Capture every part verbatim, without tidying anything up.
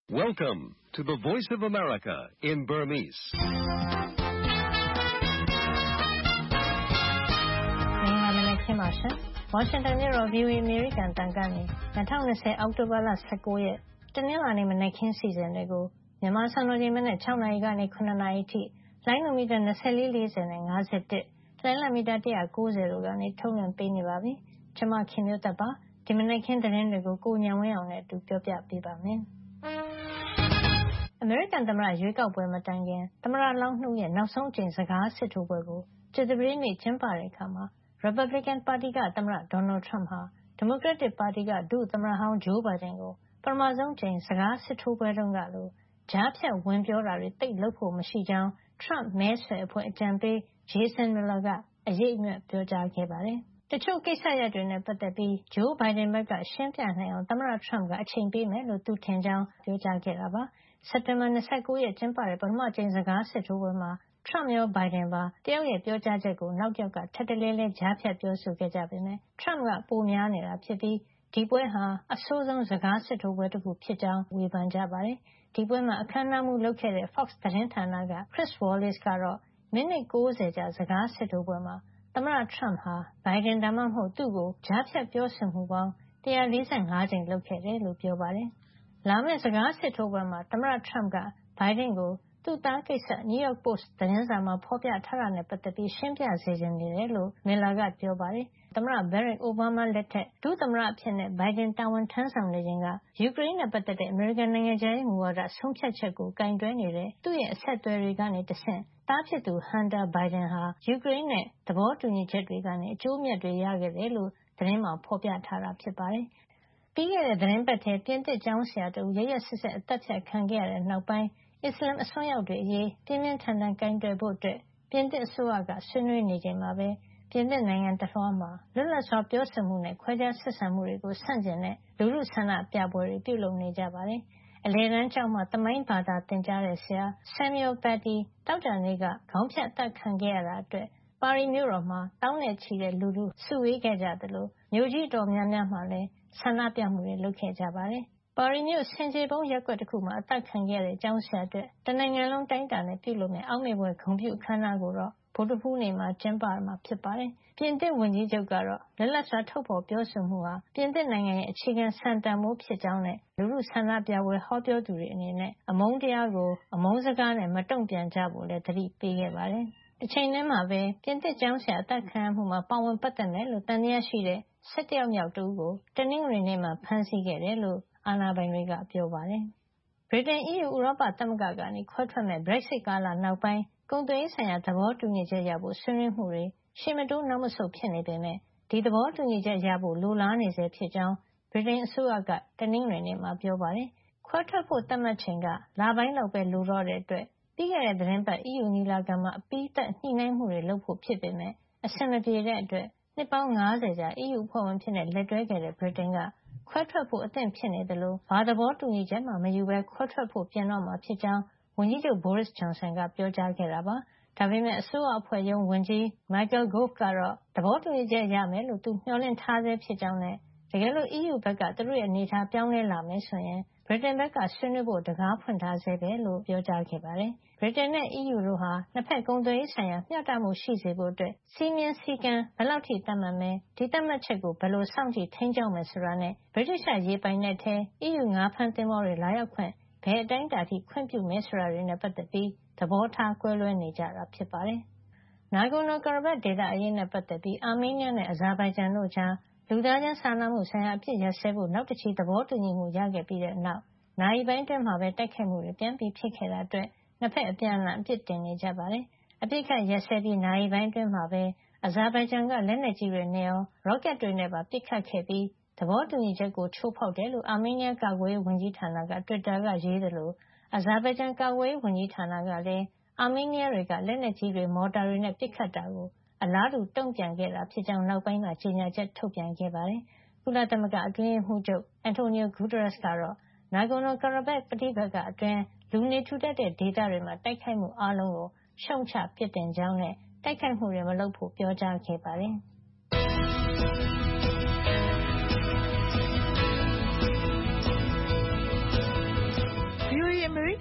Welcome to the Voice of America in Burmese. ။မြန်မာနိုင်ငံချင်းပါရှင်။ Washington မြို့တော် V O A အမေရိကန်တန်ကနေ၂၀၂၀အောက်တိုဘာလ၁၉ရက်တနင်္လာနေ့မနက်ခင်းစီစဉ်တွေကိုမြန်မာစံတော်ချိန်မနက်၆နာရီကနေ၇နာရီအထိလိုင်းနိုမီတာ၂၄၄၀နဲ့၅၁လိုင်းလမီတာ၁၉၀တို့ကနေထုတ်လွှင့်ပေးနေပါပြီ။ကျွန်မခင်မျိုးသက်ပါဒီမနက်ခင်းသတင်းတွေကိုကိုညံဝင်းအောင်နဲ့အတူပြောပြပေးပါမယ်။အမေရိကန်သမ္မတရွေးကောက်ပွဲမတိုင်ခင်သမ္မတလောင်းနှစ်ဦးရဲ့နောက်ဆုံးအကြိမ်စကားစစ်ထိုးပွဲကိုကြာသပတေးနေ့ကျင်းပတဲ့အခါမှာ Republican ပါတီကသမ္မတ Donald Trump ဟာ Democratic ပါတီကဒုသမ္မတဟောင်း Joe Biden ကိုပထမဆုံးအကြိမ်စကားစစ်ထိုးပွဲတုန်းကလိုကြားဖြတ်ဝင်ပြောတာတွေသိပ်လုပ်ဖို့မရှိကြောင်း Trump မဲဆွယ်အဖွဲ့အကြံပေး Jason Miller ကအရိပ်အမြွက်ပြောကြားခဲ့ပါတယ်။တချို့ကိစ္စရပ်တွေနဲ့ပတ်သက်ပြီး Joe Biden ဘက်ကရှင်းပြနိုင်အောင်သမ္မတ Trump ကအချိန်ပေးမယ်လို့သူထင်ကြောင်းပြောကြားခဲ့တာပါ။စက်တင်ဘာ၂၉ရက်ကျင်းပတဲ့ပထမအကြိမ်စကားစစ်ထိုးပွဲမှာ Trump ရော Biden ပါတယောက်ရဲ့ပြောကြားချက်ကိုနောက်တယောက်ကထပ်တလဲလဲကြားဖြတ်ပြောဆိုခဲ့ကြပေမယ့် Trump ကပိုများနေတာဖြစ်ပြီးဒီပွဲဟာအဆိုးဆုံးစကားစစ်ထိုးပွဲတစ်ခုဖြစ်ကြောင်းဝေဖန်ကြပါတယ်။ဒီပွဲမှာအခမ်းအနားမှူးလုပ်ခဲ့တဲ့ Fox သတင်းဌာနက Chris Wallace ကတော့မိနစ်၉၀ကြာစကားစစ်ထိုးပွဲမှာသမ္မတ Trump ဟာ Biden ဒါမှမဟုတ်သူ့ကိုကြားဖြတ်ပြောဆိုမှုပေါင်း၁၄၅ကြိမ်လုပ်ခဲ့တယ်လို့ပြောပါတယ်။လာမယ့်စကားစစ်ထိုးပွဲမှာသမ္မတ Trump က Biden ကိုသူ့သားကိစ္စ New York Post သတင်းစာမှာဖော်ပြထားတာနဲ့ပတ်သက်ပြီးရှင်းပြစေချင်နေတယ်လို့ Miller ကပြောပါတယ်။သမ္မတ Barack Obama လက်ထက်ဒုသမ္မတအဖြစ်နဲ့ Biden တာဝန်ထမ်းဆောင်နေချိန်ကယူကရိန်းနဲ့ပတ်သက်တဲ့အမေရိကန်နိုင်ငံခြားရေးမူဝါဒဆုံးဖြတ်ချက်ကိုကင်တွယ်နေတဲ့သူ့ရဲ့အဆက်အသွယ်တွေကနေတဆင့်သားဖြစ်သူ Hunter Biden ဟာယူကရိန်းနဲ့သဘောတူညီချက်တွေကနေအကျိုးအမြတ်တွေရခဲ့တယ်လို့သတင်းမှာဖော်ပြထားတာဖြစ်ပါတယ်။ပြီးခဲ့တဲ့သတင်းပတ်ထဲပြင်သစ်ကျောင်းဆရာတဦးရက်ရက်စက်စက်အသက်ဖြတ်ခံခဲ့ရတဲ့နောက်ပိုင်းအစ္စလာမ်အစွန်းရောက်တွေအရေးပြင်းပြင်းထန်ထန်ကင်တွယ်ဖို့အတွက်ပြင်သစ်အစိုးရကဆွေးနွေးနေချိန်မှာပဲပြင်သစ်နိုင်ငံတလွှားမှာလွတ်လပ်စွာပြောဆိုမှုနဲ့ခွဲခြားဆက်ဆံမှုတွေကိုဆန့်ကျင်တဲ့လူထုဆန္ဒပြပွဲတွေပြုလုပ်နေကြပါတယ်။အလယ်တန်းကျောင်းမှာသမိုင်းဘာသာသင်ကြားတဲ့ဆရာ Samuel Paty သောကြာနေ့ကခေါင်းဖြတ်အသတ်ခံခဲ့ရတာအတွက်ပါရီမြို့တော်မှာတောင်းနဲ့ချီတဲ့လူထုစုဝေးခဲ့ကြသလိုမြို့ကြီးတော်များများမှာလည်းဆန္ဒပြမှုတွေလုပ်ခဲ့ကြပါတယ်။ပါရီမြို့ဆင်ခြေဖုံးရပ်ကွက်တစ်ခုမှာအသက်ခံခဲ့ရတဲ့ကျောင်းဆရာအတွက်တနိုင်ငံလုံးတိုင်းတာနဲ့ပြုလုပ်မယ့်အောက်မေ့ပွဲဂုဏ်ပြုအခမ်းအနားကိုတော့ဗုဒ္ဓဟူးနေ့မှာကျင်းပမှာဖြစ်ပါတယ်။ပြင်သစ်ဝန်ကြီးချုပ်ကတော့လွတ်လပ်စွာထုတ်ဖော်ပြောဆိုမှုဟာပြင်သစ်နိုင်ငံရဲ့အခြေခံစံတန်ဖိုးဖြစ်ကြောင်းနဲ့လူထုဆန္ဒပြပွဲဟောပြောသူတွေအနေနဲ့အမုန်းတရားကိုအမုန်းစကားနဲ့မတုံ့ပြန်ကြဖို့လည်းသတိပေးခဲ့ပါတယ်။တစ်ချိန်တည်းမှာပဲပြင်သစ်ကျောင်းဆရာအသက်ခံရမှုမှာပါဝင်ပတ်သက်မယ်လို့တန်တရားရှိတဲ့၁၁ယောက်မြောက်တူကိုတနင်္ဂနွေနေ့မှာဖမ်းဆီးခဲ့တယ်လို့အာဏာပိုင်တွေကပြောပါတယ်။ဗြိတိန် E U ဥရောပသမဂ္ဂကနေခွဲထွက်မဲ့ Brexit ကာလနောက်ပိုင်းကုန်သွယ်ရေးဆိုင်ရာသဘောတူညီချက်ရဖို့ဆွေးနွေးမှုတွေရှေ့မတိုးနောက်မဆုတ်ဖြစ်နေပေမဲ့ဒီသဘောတူညီချက်ရဖို့လိုလားနေစေဖြစ်ကြောင်းဗြိတိန်အစိုးရကတနင်္ဂနွေနေ့မှာပြောပါတယ်။ခွဲထွက်ဖို့သတ်မှတ်ချိန်ကလပိုင်းလောက်ပဲလိုတော့တဲ့အတွက်ပြီးခဲ့တဲ့သတင်းပတ် E U ညီလာခံမှာအပြီးသတ်ညှိနှိုင်းမှုတွေလုပ်ဖို့ဖြစ်ပေမဲ့အဆင်မပြေတဲ့အတွက်နှစ်ပေါင်း၅၀ကြာ E U အဖွဲ့ဝင်ဖြစ်တဲ့လက်တွဲခဲ့တဲ့ဗြိတိန်ကခွဲထွက်ဖို့အသင့်ဖြစ်နေတယ်လို့ဘာသဘောတူညီချက်မှမယူဘဲခွဲထွက်ဖို့ပြင်တော့မှာဖြစ်ကြောင်းဝန်ကြီးချုပ် Boris Johnson ကပြောကြားခဲ့တာပါ။ဒါပေမဲ့အစိုးရအဖွဲ့ရုံးဝန်ကြီး Michael Gove ကတော့သဘောတူညီချက်ရမယ်လို့သူမျှော်လင့်ထားဆဲဖြစ်ကြောင်းနဲ့တကယ်လို့ E U ဘက်ကသူတို့ရဲ့အနေအထားပြောင်းလဲလာမယ်ဆိုရင်ဗြိတိန်ဘက်ကဆွေးနွေးဖို့တကားဖွင့်ထားဆဲပဲလို့ပြောကြားခဲ့ပါတယ်။ဗြိတိန်နဲ့ E U တို့ဟာနှစ်ဖက်ကုန်သွယ်ရေးဆိုင်ရာမျှတမှုရှိစေဖို့အတွက်စည်းမျဉ်းစည်းကမ်းဘယ်လောက်ထိသတ်မှတ်မယ်ဒီသတ်မှတ်ချက်ကိုဘယ်လိုစောင့်ကြည့်ထိန်းကျောင်းမယ်ဆိုတာနဲ့ဗြိတိရှရေပိုင်နက်ထဲ E U ငါးဖမ်းသင်္ဘောတွေလာရောက်ခွင့်ဘယ်အတိုင်းအတာထိခွင့်ပြုမယ်ဆိုတာတွေနဲ့ပတ်သက်ပြီးသဘောထားကွဲလွဲနေကြတာဖြစ်ပါတယ်။ Nagorno-Karabakh ဒေသအရေးနဲ့ပတ်သက်ပြီးအာမေးနီးယားနဲ့အဇာဘိုင်ဂျန်တို့ကြားလူသားချင်းစာနာမှုဆိုင်ရာအဖြစ်ရပ်စဲဖို့နောက်တစ်ချီသဘောတူညီမှုရခဲ့ပြီးတဲ့နောက်နာရီပိုင်းအတွင်းမှာပဲတိုက်ခိုက်မှုတွေပြန်ပြီးဖြစ်ခဲ့တာအတွက်နှစ်ဖက်အပြန်အလှန်အပြစ်တင်နေကြပါတယ်။အပြစ်ခတ်ရပ်စဲပြီးနာရီပိုင်းအတွင်းမှာပဲအဇာဘိုင်ဂျန်ကလက်နက်ကြီးတွေနဲ့ရောရော့ကက်တွေနဲ့ပါပစ်ခတ်ခဲ့ပြီးသဘောတူညီချက်ကိုချိုးဖောက်တယ်လို့အာမေးနီးယားကာကွယ်ရေးဝန်ကြီးဌာနကတွစ်တာကရေးတယ်လို့အဇာဘိုင်ဂျန်ကာကွယ်ရေးဝန်ကြီးဌာနကလည်းအာမေးနီးယားတွေကလက်နက်ကြီးတွေမော်တာတွေနဲ့ပစ်ခတ်တာကိုအလားတူတုံ့ပြန်ခဲ့တာဖြစ်ကြောင်းနောက်ပိုင်းမှာကြေညာချက်ထုတ်ပြန်ခဲ့ပါတယ်။ကုလသမဂ္ဂအတွင်းရေးမှူးချုပ်အန်တိုနီယိုဂူတာရက်စ်ကတော့ Nagorno-Karabakh ပဋိပက္ခအတွင်းလူနေထူထပ်တဲ့ဒေသတွေမှာတိုက်ခိုက်မှုအားလုံးကိုရှုံ့ချပြစ်တင်ကြောင်းနဲ့တိုက်ခိုက်မှုတွေမလုပ်ဖို့ပြောကြားခဲ့ပါတယ်။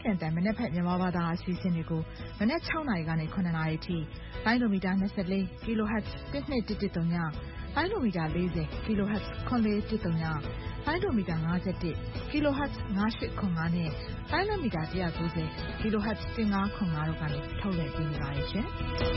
ကန်တန်မနက်ဖြန်မြန်မာဘာသာအစီအစဉ်တွေကိုမနက်၆နာရီကနေ၇နာရီထိလိုင်းဒိုမီတာ၂၄ kilohertz တစ်နှစ်တစ်တစ်သုံးညလိုင်းဒိုမီတာ၄၀ kilohertz ခွန်လေးတစ်သုံးညလိုင်းဒိုမီတာ၅၁ kilohertz ၅၈ခွန်၅နဲ့လိုင်းဒိုမီတာ၁၉၀ kilohertz ၁၅ခွန်၅တို့ကနေထုတ်လွှင့်ပေးနေပါတယ်ရှင်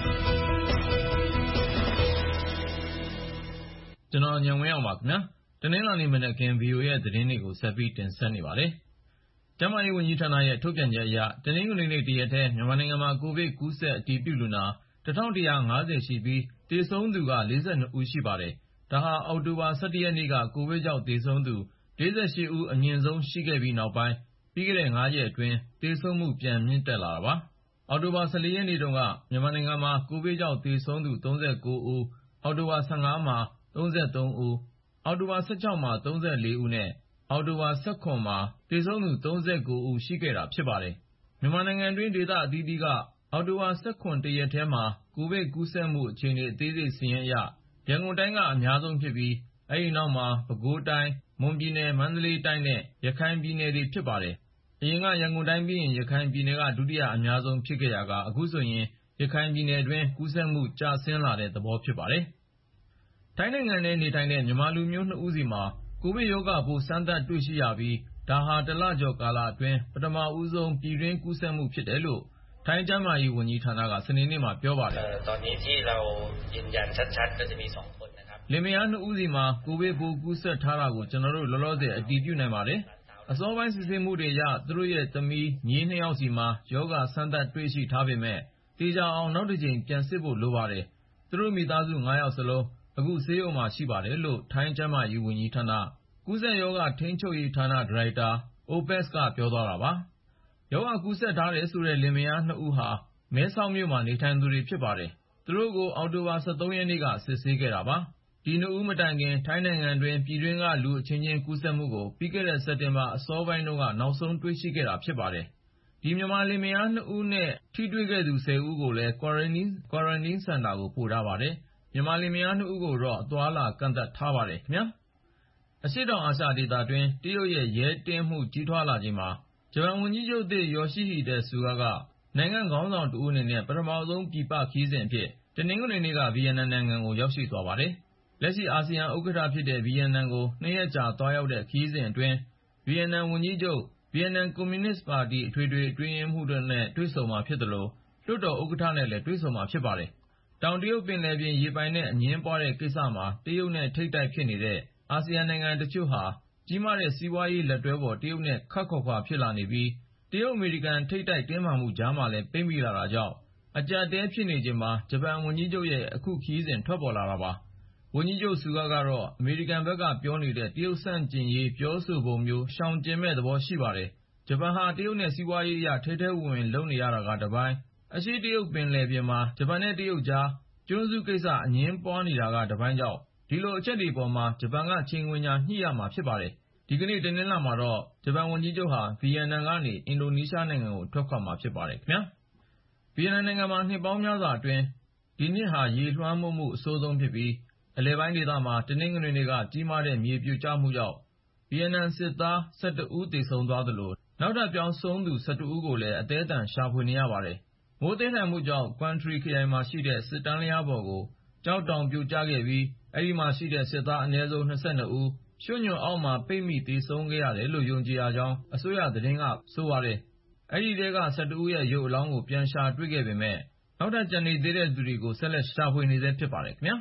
ကျွန်တော်ညံဝင်းအောင်ပါခင်ဗျာတနင်္လာနေ့မနက်ခင်း ဗီအိုအေ ရဲ့သတင်းတွေကိုဆက်ပြီးတင်ဆက်နေပါတယ်ကျန်းမာရေးဝန်ကြီးဌာနရဲ့ထုတ်ပြန်ချက်အရတနင်္ဂနွေနေ့တရက်တည်းမြန်မာနိုင်ငံမှာကိုဗစ်ကူးစက်အတည်ပြုလူနာ၁၁၅၀ရှိပြီးသေဆုံးသူက၄၂ဦးရှိပါတယ်ဒါဟာအောက်တိုဘာ၁၁ရက်နေ့ကကိုဗစ်ကြောင့်သေဆုံးသူ၄၈ဦးအမြင့်ဆုံးရှိခဲ့ပြီးနောက်ပိုင်းပြီးခဲ့တဲ့၅ရက်အတွင်းသေဆုံးမှုပြန်မြင့်တက်လာတာပါအောက်တိုဘာ၁၄ရက်နေ့တုန်းကမြန်မာနိုင်ငံမှာကိုဗစ်ကြောင့်သေဆုံးသူ၃၉ဦးအောက်တိုဘာ၁၅မှာ၃၃ဦးအောက်တိုဘာ၁၆မှာ၃၄ဦးနဲ့အောက်တိုဘာ၁၇မှာသေဆုံးသူ၃၉ဦးရှိခဲ့တာဖြစ်ပါတယ်မြန်မာနိုင်ငံတွင်းဒေသအသီးသီးကအောက်တိုဘာ၁၇တရက်ထဲမှာကိုဗစ်ကူးစက်မှုအခြေအနေအသေးစိတ်စာရင်းအရရန်ကုန်တိုင်းကအများဆုံးဖြစ်ပြီးအဲဒီနောက်မှာပဲခူးတိုင်းမွန်ပြည်နယ်မန္တလေးတိုင်းနဲ့ရခိုင်ပြည်နယ်တွေဖြစ်ပါတယ်အရင်ကရန်ကုန်တိုင်းပြီးရင်ရခိုင်ပြည်နယ်ကဒုတိယအများဆုံးဖြစ်ခဲ့ရာကအခုဆိုရင်ရခိုင်ပြည်နယ်တွင်းကူးစက်မှုကျဆင်းလာတဲ့သဘောဖြစ်ပါတယ်ထိုင်းနိုင်ငံထဲနေထိုင်တဲ့မြန်မာလူမျိုးနှစ်ဦးစီမှာကိုဗစ်ရောဂါပိုးစမ်းသပ်တွေ့ရှိရပြီးဒါဟာတလကျော်ကာလအတွင်းပထမဦးဆုံးပြည်တွင်းကူးစက်မှုဖြစ်တယ်လို့ထိုင်းကျန်းမာရေးဝန်ကြီးဌာနကစနေနေ့မှာပြောပါတယ်ตอนนี้ที่เรายืนยันชัดๆก็จะมีสองคนนะครับလင်မယားနှစ်ဦးစီမှာကိုဗစ်ပိုးကူးစက်ထားတာကိုကျွန်တော်တို့လောလောဆယ်အတည်ပြုနိုင်ပါတယ်အစောပိုင်းစစ်ဆေးမှုတွေအရသူတို့ရဲ့သမီးညီးနှစ်ယောက်စီမှာယောဂစမ်းသပ်တွေ့ရှိထားပေမဲ့တေချာအောင်နောက်တစ်ကြိမ်ပြန်စစ်ဖို့လိုပါတယ်သူတို့မိသားစု၅ယောက်စလုံးအခုဆေးရုံမှာရှိပါတယ်လို့ထိုင်းကျန်းမာရေးဝန်ကြီးဌာနကူးစက်ရောဂါထိန်းချုပ်ရေးဌာနဒါရိုက်တာ အိုပက် ကပြောသွားတာပါရောဂါကူးစက်ထားတယ်ဆိုတဲ့လင်မယားနှစ်ဦးဟာမဲဆောက်မြို့မှာနေထိုင်သူတွေဖြစ်ပါတယ်သူတို့ကိုအောက်တိုဘာ၁၃ရက်နေ့ကစစ်ဆေးခဲ့တာပါဒီနှစ်ဦးမတိုင်ခင်ထိုင်းနိုင်ငံတွင်းပြည်တွင်းကလူအချင်းချင်းကူးစက်မှုကိုပြီးခဲ့တဲ့စက်တင်ဘာအစောပိုင်းတုန်းကနောက်ဆုံးတွေ့ရှိခဲ့တာဖြစ်ပါတယ်ဒီမြန်မာလင်မယားနှစ်ဦးနဲ့ထိတွေ့ခဲ့သူ၁၀ဦးကိုလည်း quarantine quarantine center ကိုပို့ထားပါတယ်မြန်မာလင်မယားနှစ်ဦးကိုတော့အသွားလာကန့်သတ်ထားပါတယ်ခင်ဗျာအရှေ့တောင်အာရှဒေသတွင်းတရုတ်ရဲ့ရဲတင်းမှုကြီးထွားလာချိန်မှာဂျပန်ဝန်ကြီးချုပ်သစ်ယောရှိဟိဒဲဆူဂါကနိုင်ငံခေါင်းဆောင်တဦးအနေနဲ့ပထမဆုံးပြည်ပခရီးစဉ်အဖြစ်တနင်္ဂနွေနေ့ကဗီယက်နမ်နိုင်ငံကိုရောက်ရှိသွားပါတယ်လက်ရှိအာဆီယံဥက္ကဋ္ဌဖြစ်တဲ့ဗီယက်နမ်ကိုနှစ်ရက်ကြာသွားရောက်တဲ့ခရီးစဉ်အတွင်းဗီယက်နမ်ဝန်ကြီးချုပ်ဗီယက်နမ်ကွန်မြူနစ်ပါတီအထွေထွေအတွင်းရေးမှူးတို့နဲ့တွေ့ဆုံမှာဖြစ်သလိုလွှတ်တော်ဥက္ကဋ္ဌနဲ့လည်းတွေ့ဆုံမှာဖြစ်ပါတယ်တောင်တရုတ်ပင်လယ်ပြင်ရေပိုင်နဲ့အငြင်းပွားတဲ့ကိစ္စမှာတရုတ်နဲ့ထိပ်တိုက်ဖြစ်နေတဲ့အာဆီယံနိုင်ငံတချို့ဟာကြီးမားတဲ့စီးပွားရေးလက်တွဲပေါ်တရုတ်နဲ့ခတ်ခွာခွာဖြစ်လာနေပြီးတရုတ်အမေရိကန်ထိပ်တိုက်တင်းမာမှုကြားမှာလည်းပိတ်မိလာတာကြောင့်အကြပ်တဲဖြစ်နေချိန်မှာဂျပန်ဝန်ကြီးချုပ်ရဲ့အခုခရီးစဉ်ထွက်ပေါ်လာတာပါဝန်ကြီးချုပ်ဆူဂါကတော့အမေရိကန်ဘက်ကပြောနေတဲ့တရုတ်ဆန့်ကျင်ရေးပြောဆိုပုံမျိုးရှောင်ကျဉ်မဲ့သဘောရှိပါတယ်ဂျပန်ဟာတရုတ်နဲ့စီးပွားရေးအရထဲထဲဝင်ဝင်လုပ်နေရတာကတပိုင်းအရှေ့တရုတ်ပင်လယ်ပြင်မှာဂျပန်နဲ့တရုတ်ကြားကျွန်းစုကိစ္စအငြင်းပွားနေတာကတပိုင်းကြောင့်ဒီလိုအချက်တွေပေါ်မှာဂျပန်ကချိန်ခွင်ညာညှိရမှာဖြစ်ပါတယ်ဒီကနေ့တနင်္လာမှာတော့ဂျပန်ဝန်ကြီးချုပ်ဟာဗီယက်နမ်ကနေအင်ဒိုနီးရှားနိုင်ငံကိုထွက်ခွာမှာဖြစ်ပါတယ်ခင်ဗျာဗီယက်နမ်နိုင်ငံမှာနှစ်ပေါင်းများစွာအတွင်းဒီနှစ်ဟာရေလွှမ်းမိုးမှုအဆိုးဆုံးဖြစ်ပြီးအလယ်ပိုင်းဒေသမှာတနင်္ဂနွေနေ့ကကြီးမားတဲ့မြေပြိုကျမှုကြောင့်ဗီယက်နမ်စစ်သား၁၁ဦးသေဆုံးသွားသလိုနောက်ထပ်ပြောင်းဆုံးသူ၁၁ဦးကိုလည်းအသည်းအသန်ရှာဖွေနေရပါတယ်မိုးသည်းထန်မှုကြောင့်ကွမ်ထရီခရိုင်မှာရှိတဲ့စစ်တန်းလျားပေါ်ကိုကျောက်တောင်ပြိုကျခဲ့ပြီးအဲဒီမှာရှိတဲ့စစ်သားအနည်းဆုံး၂၂ဦးရွှံ့ညွန့်အောက်မှာပိတ်မိသေဆုံးခဲ့ရတယ်လို့ယုံကြည်ရကြောင်းအစိုးရသတင်းကဆိုပါတယ်အဲဒီထဲက၁၁ဦးရဲ့ရုပ်အလောင်းကိုပြန်ရှာတွေ့ခဲ့ပေမဲ့နောက်ထပ်ကျန်နေသေးတဲ့သူတွေကိုဆက်လက်ရှာဖွေနေဆဲဖြစ်ပါတယ်ခင်ဗျာ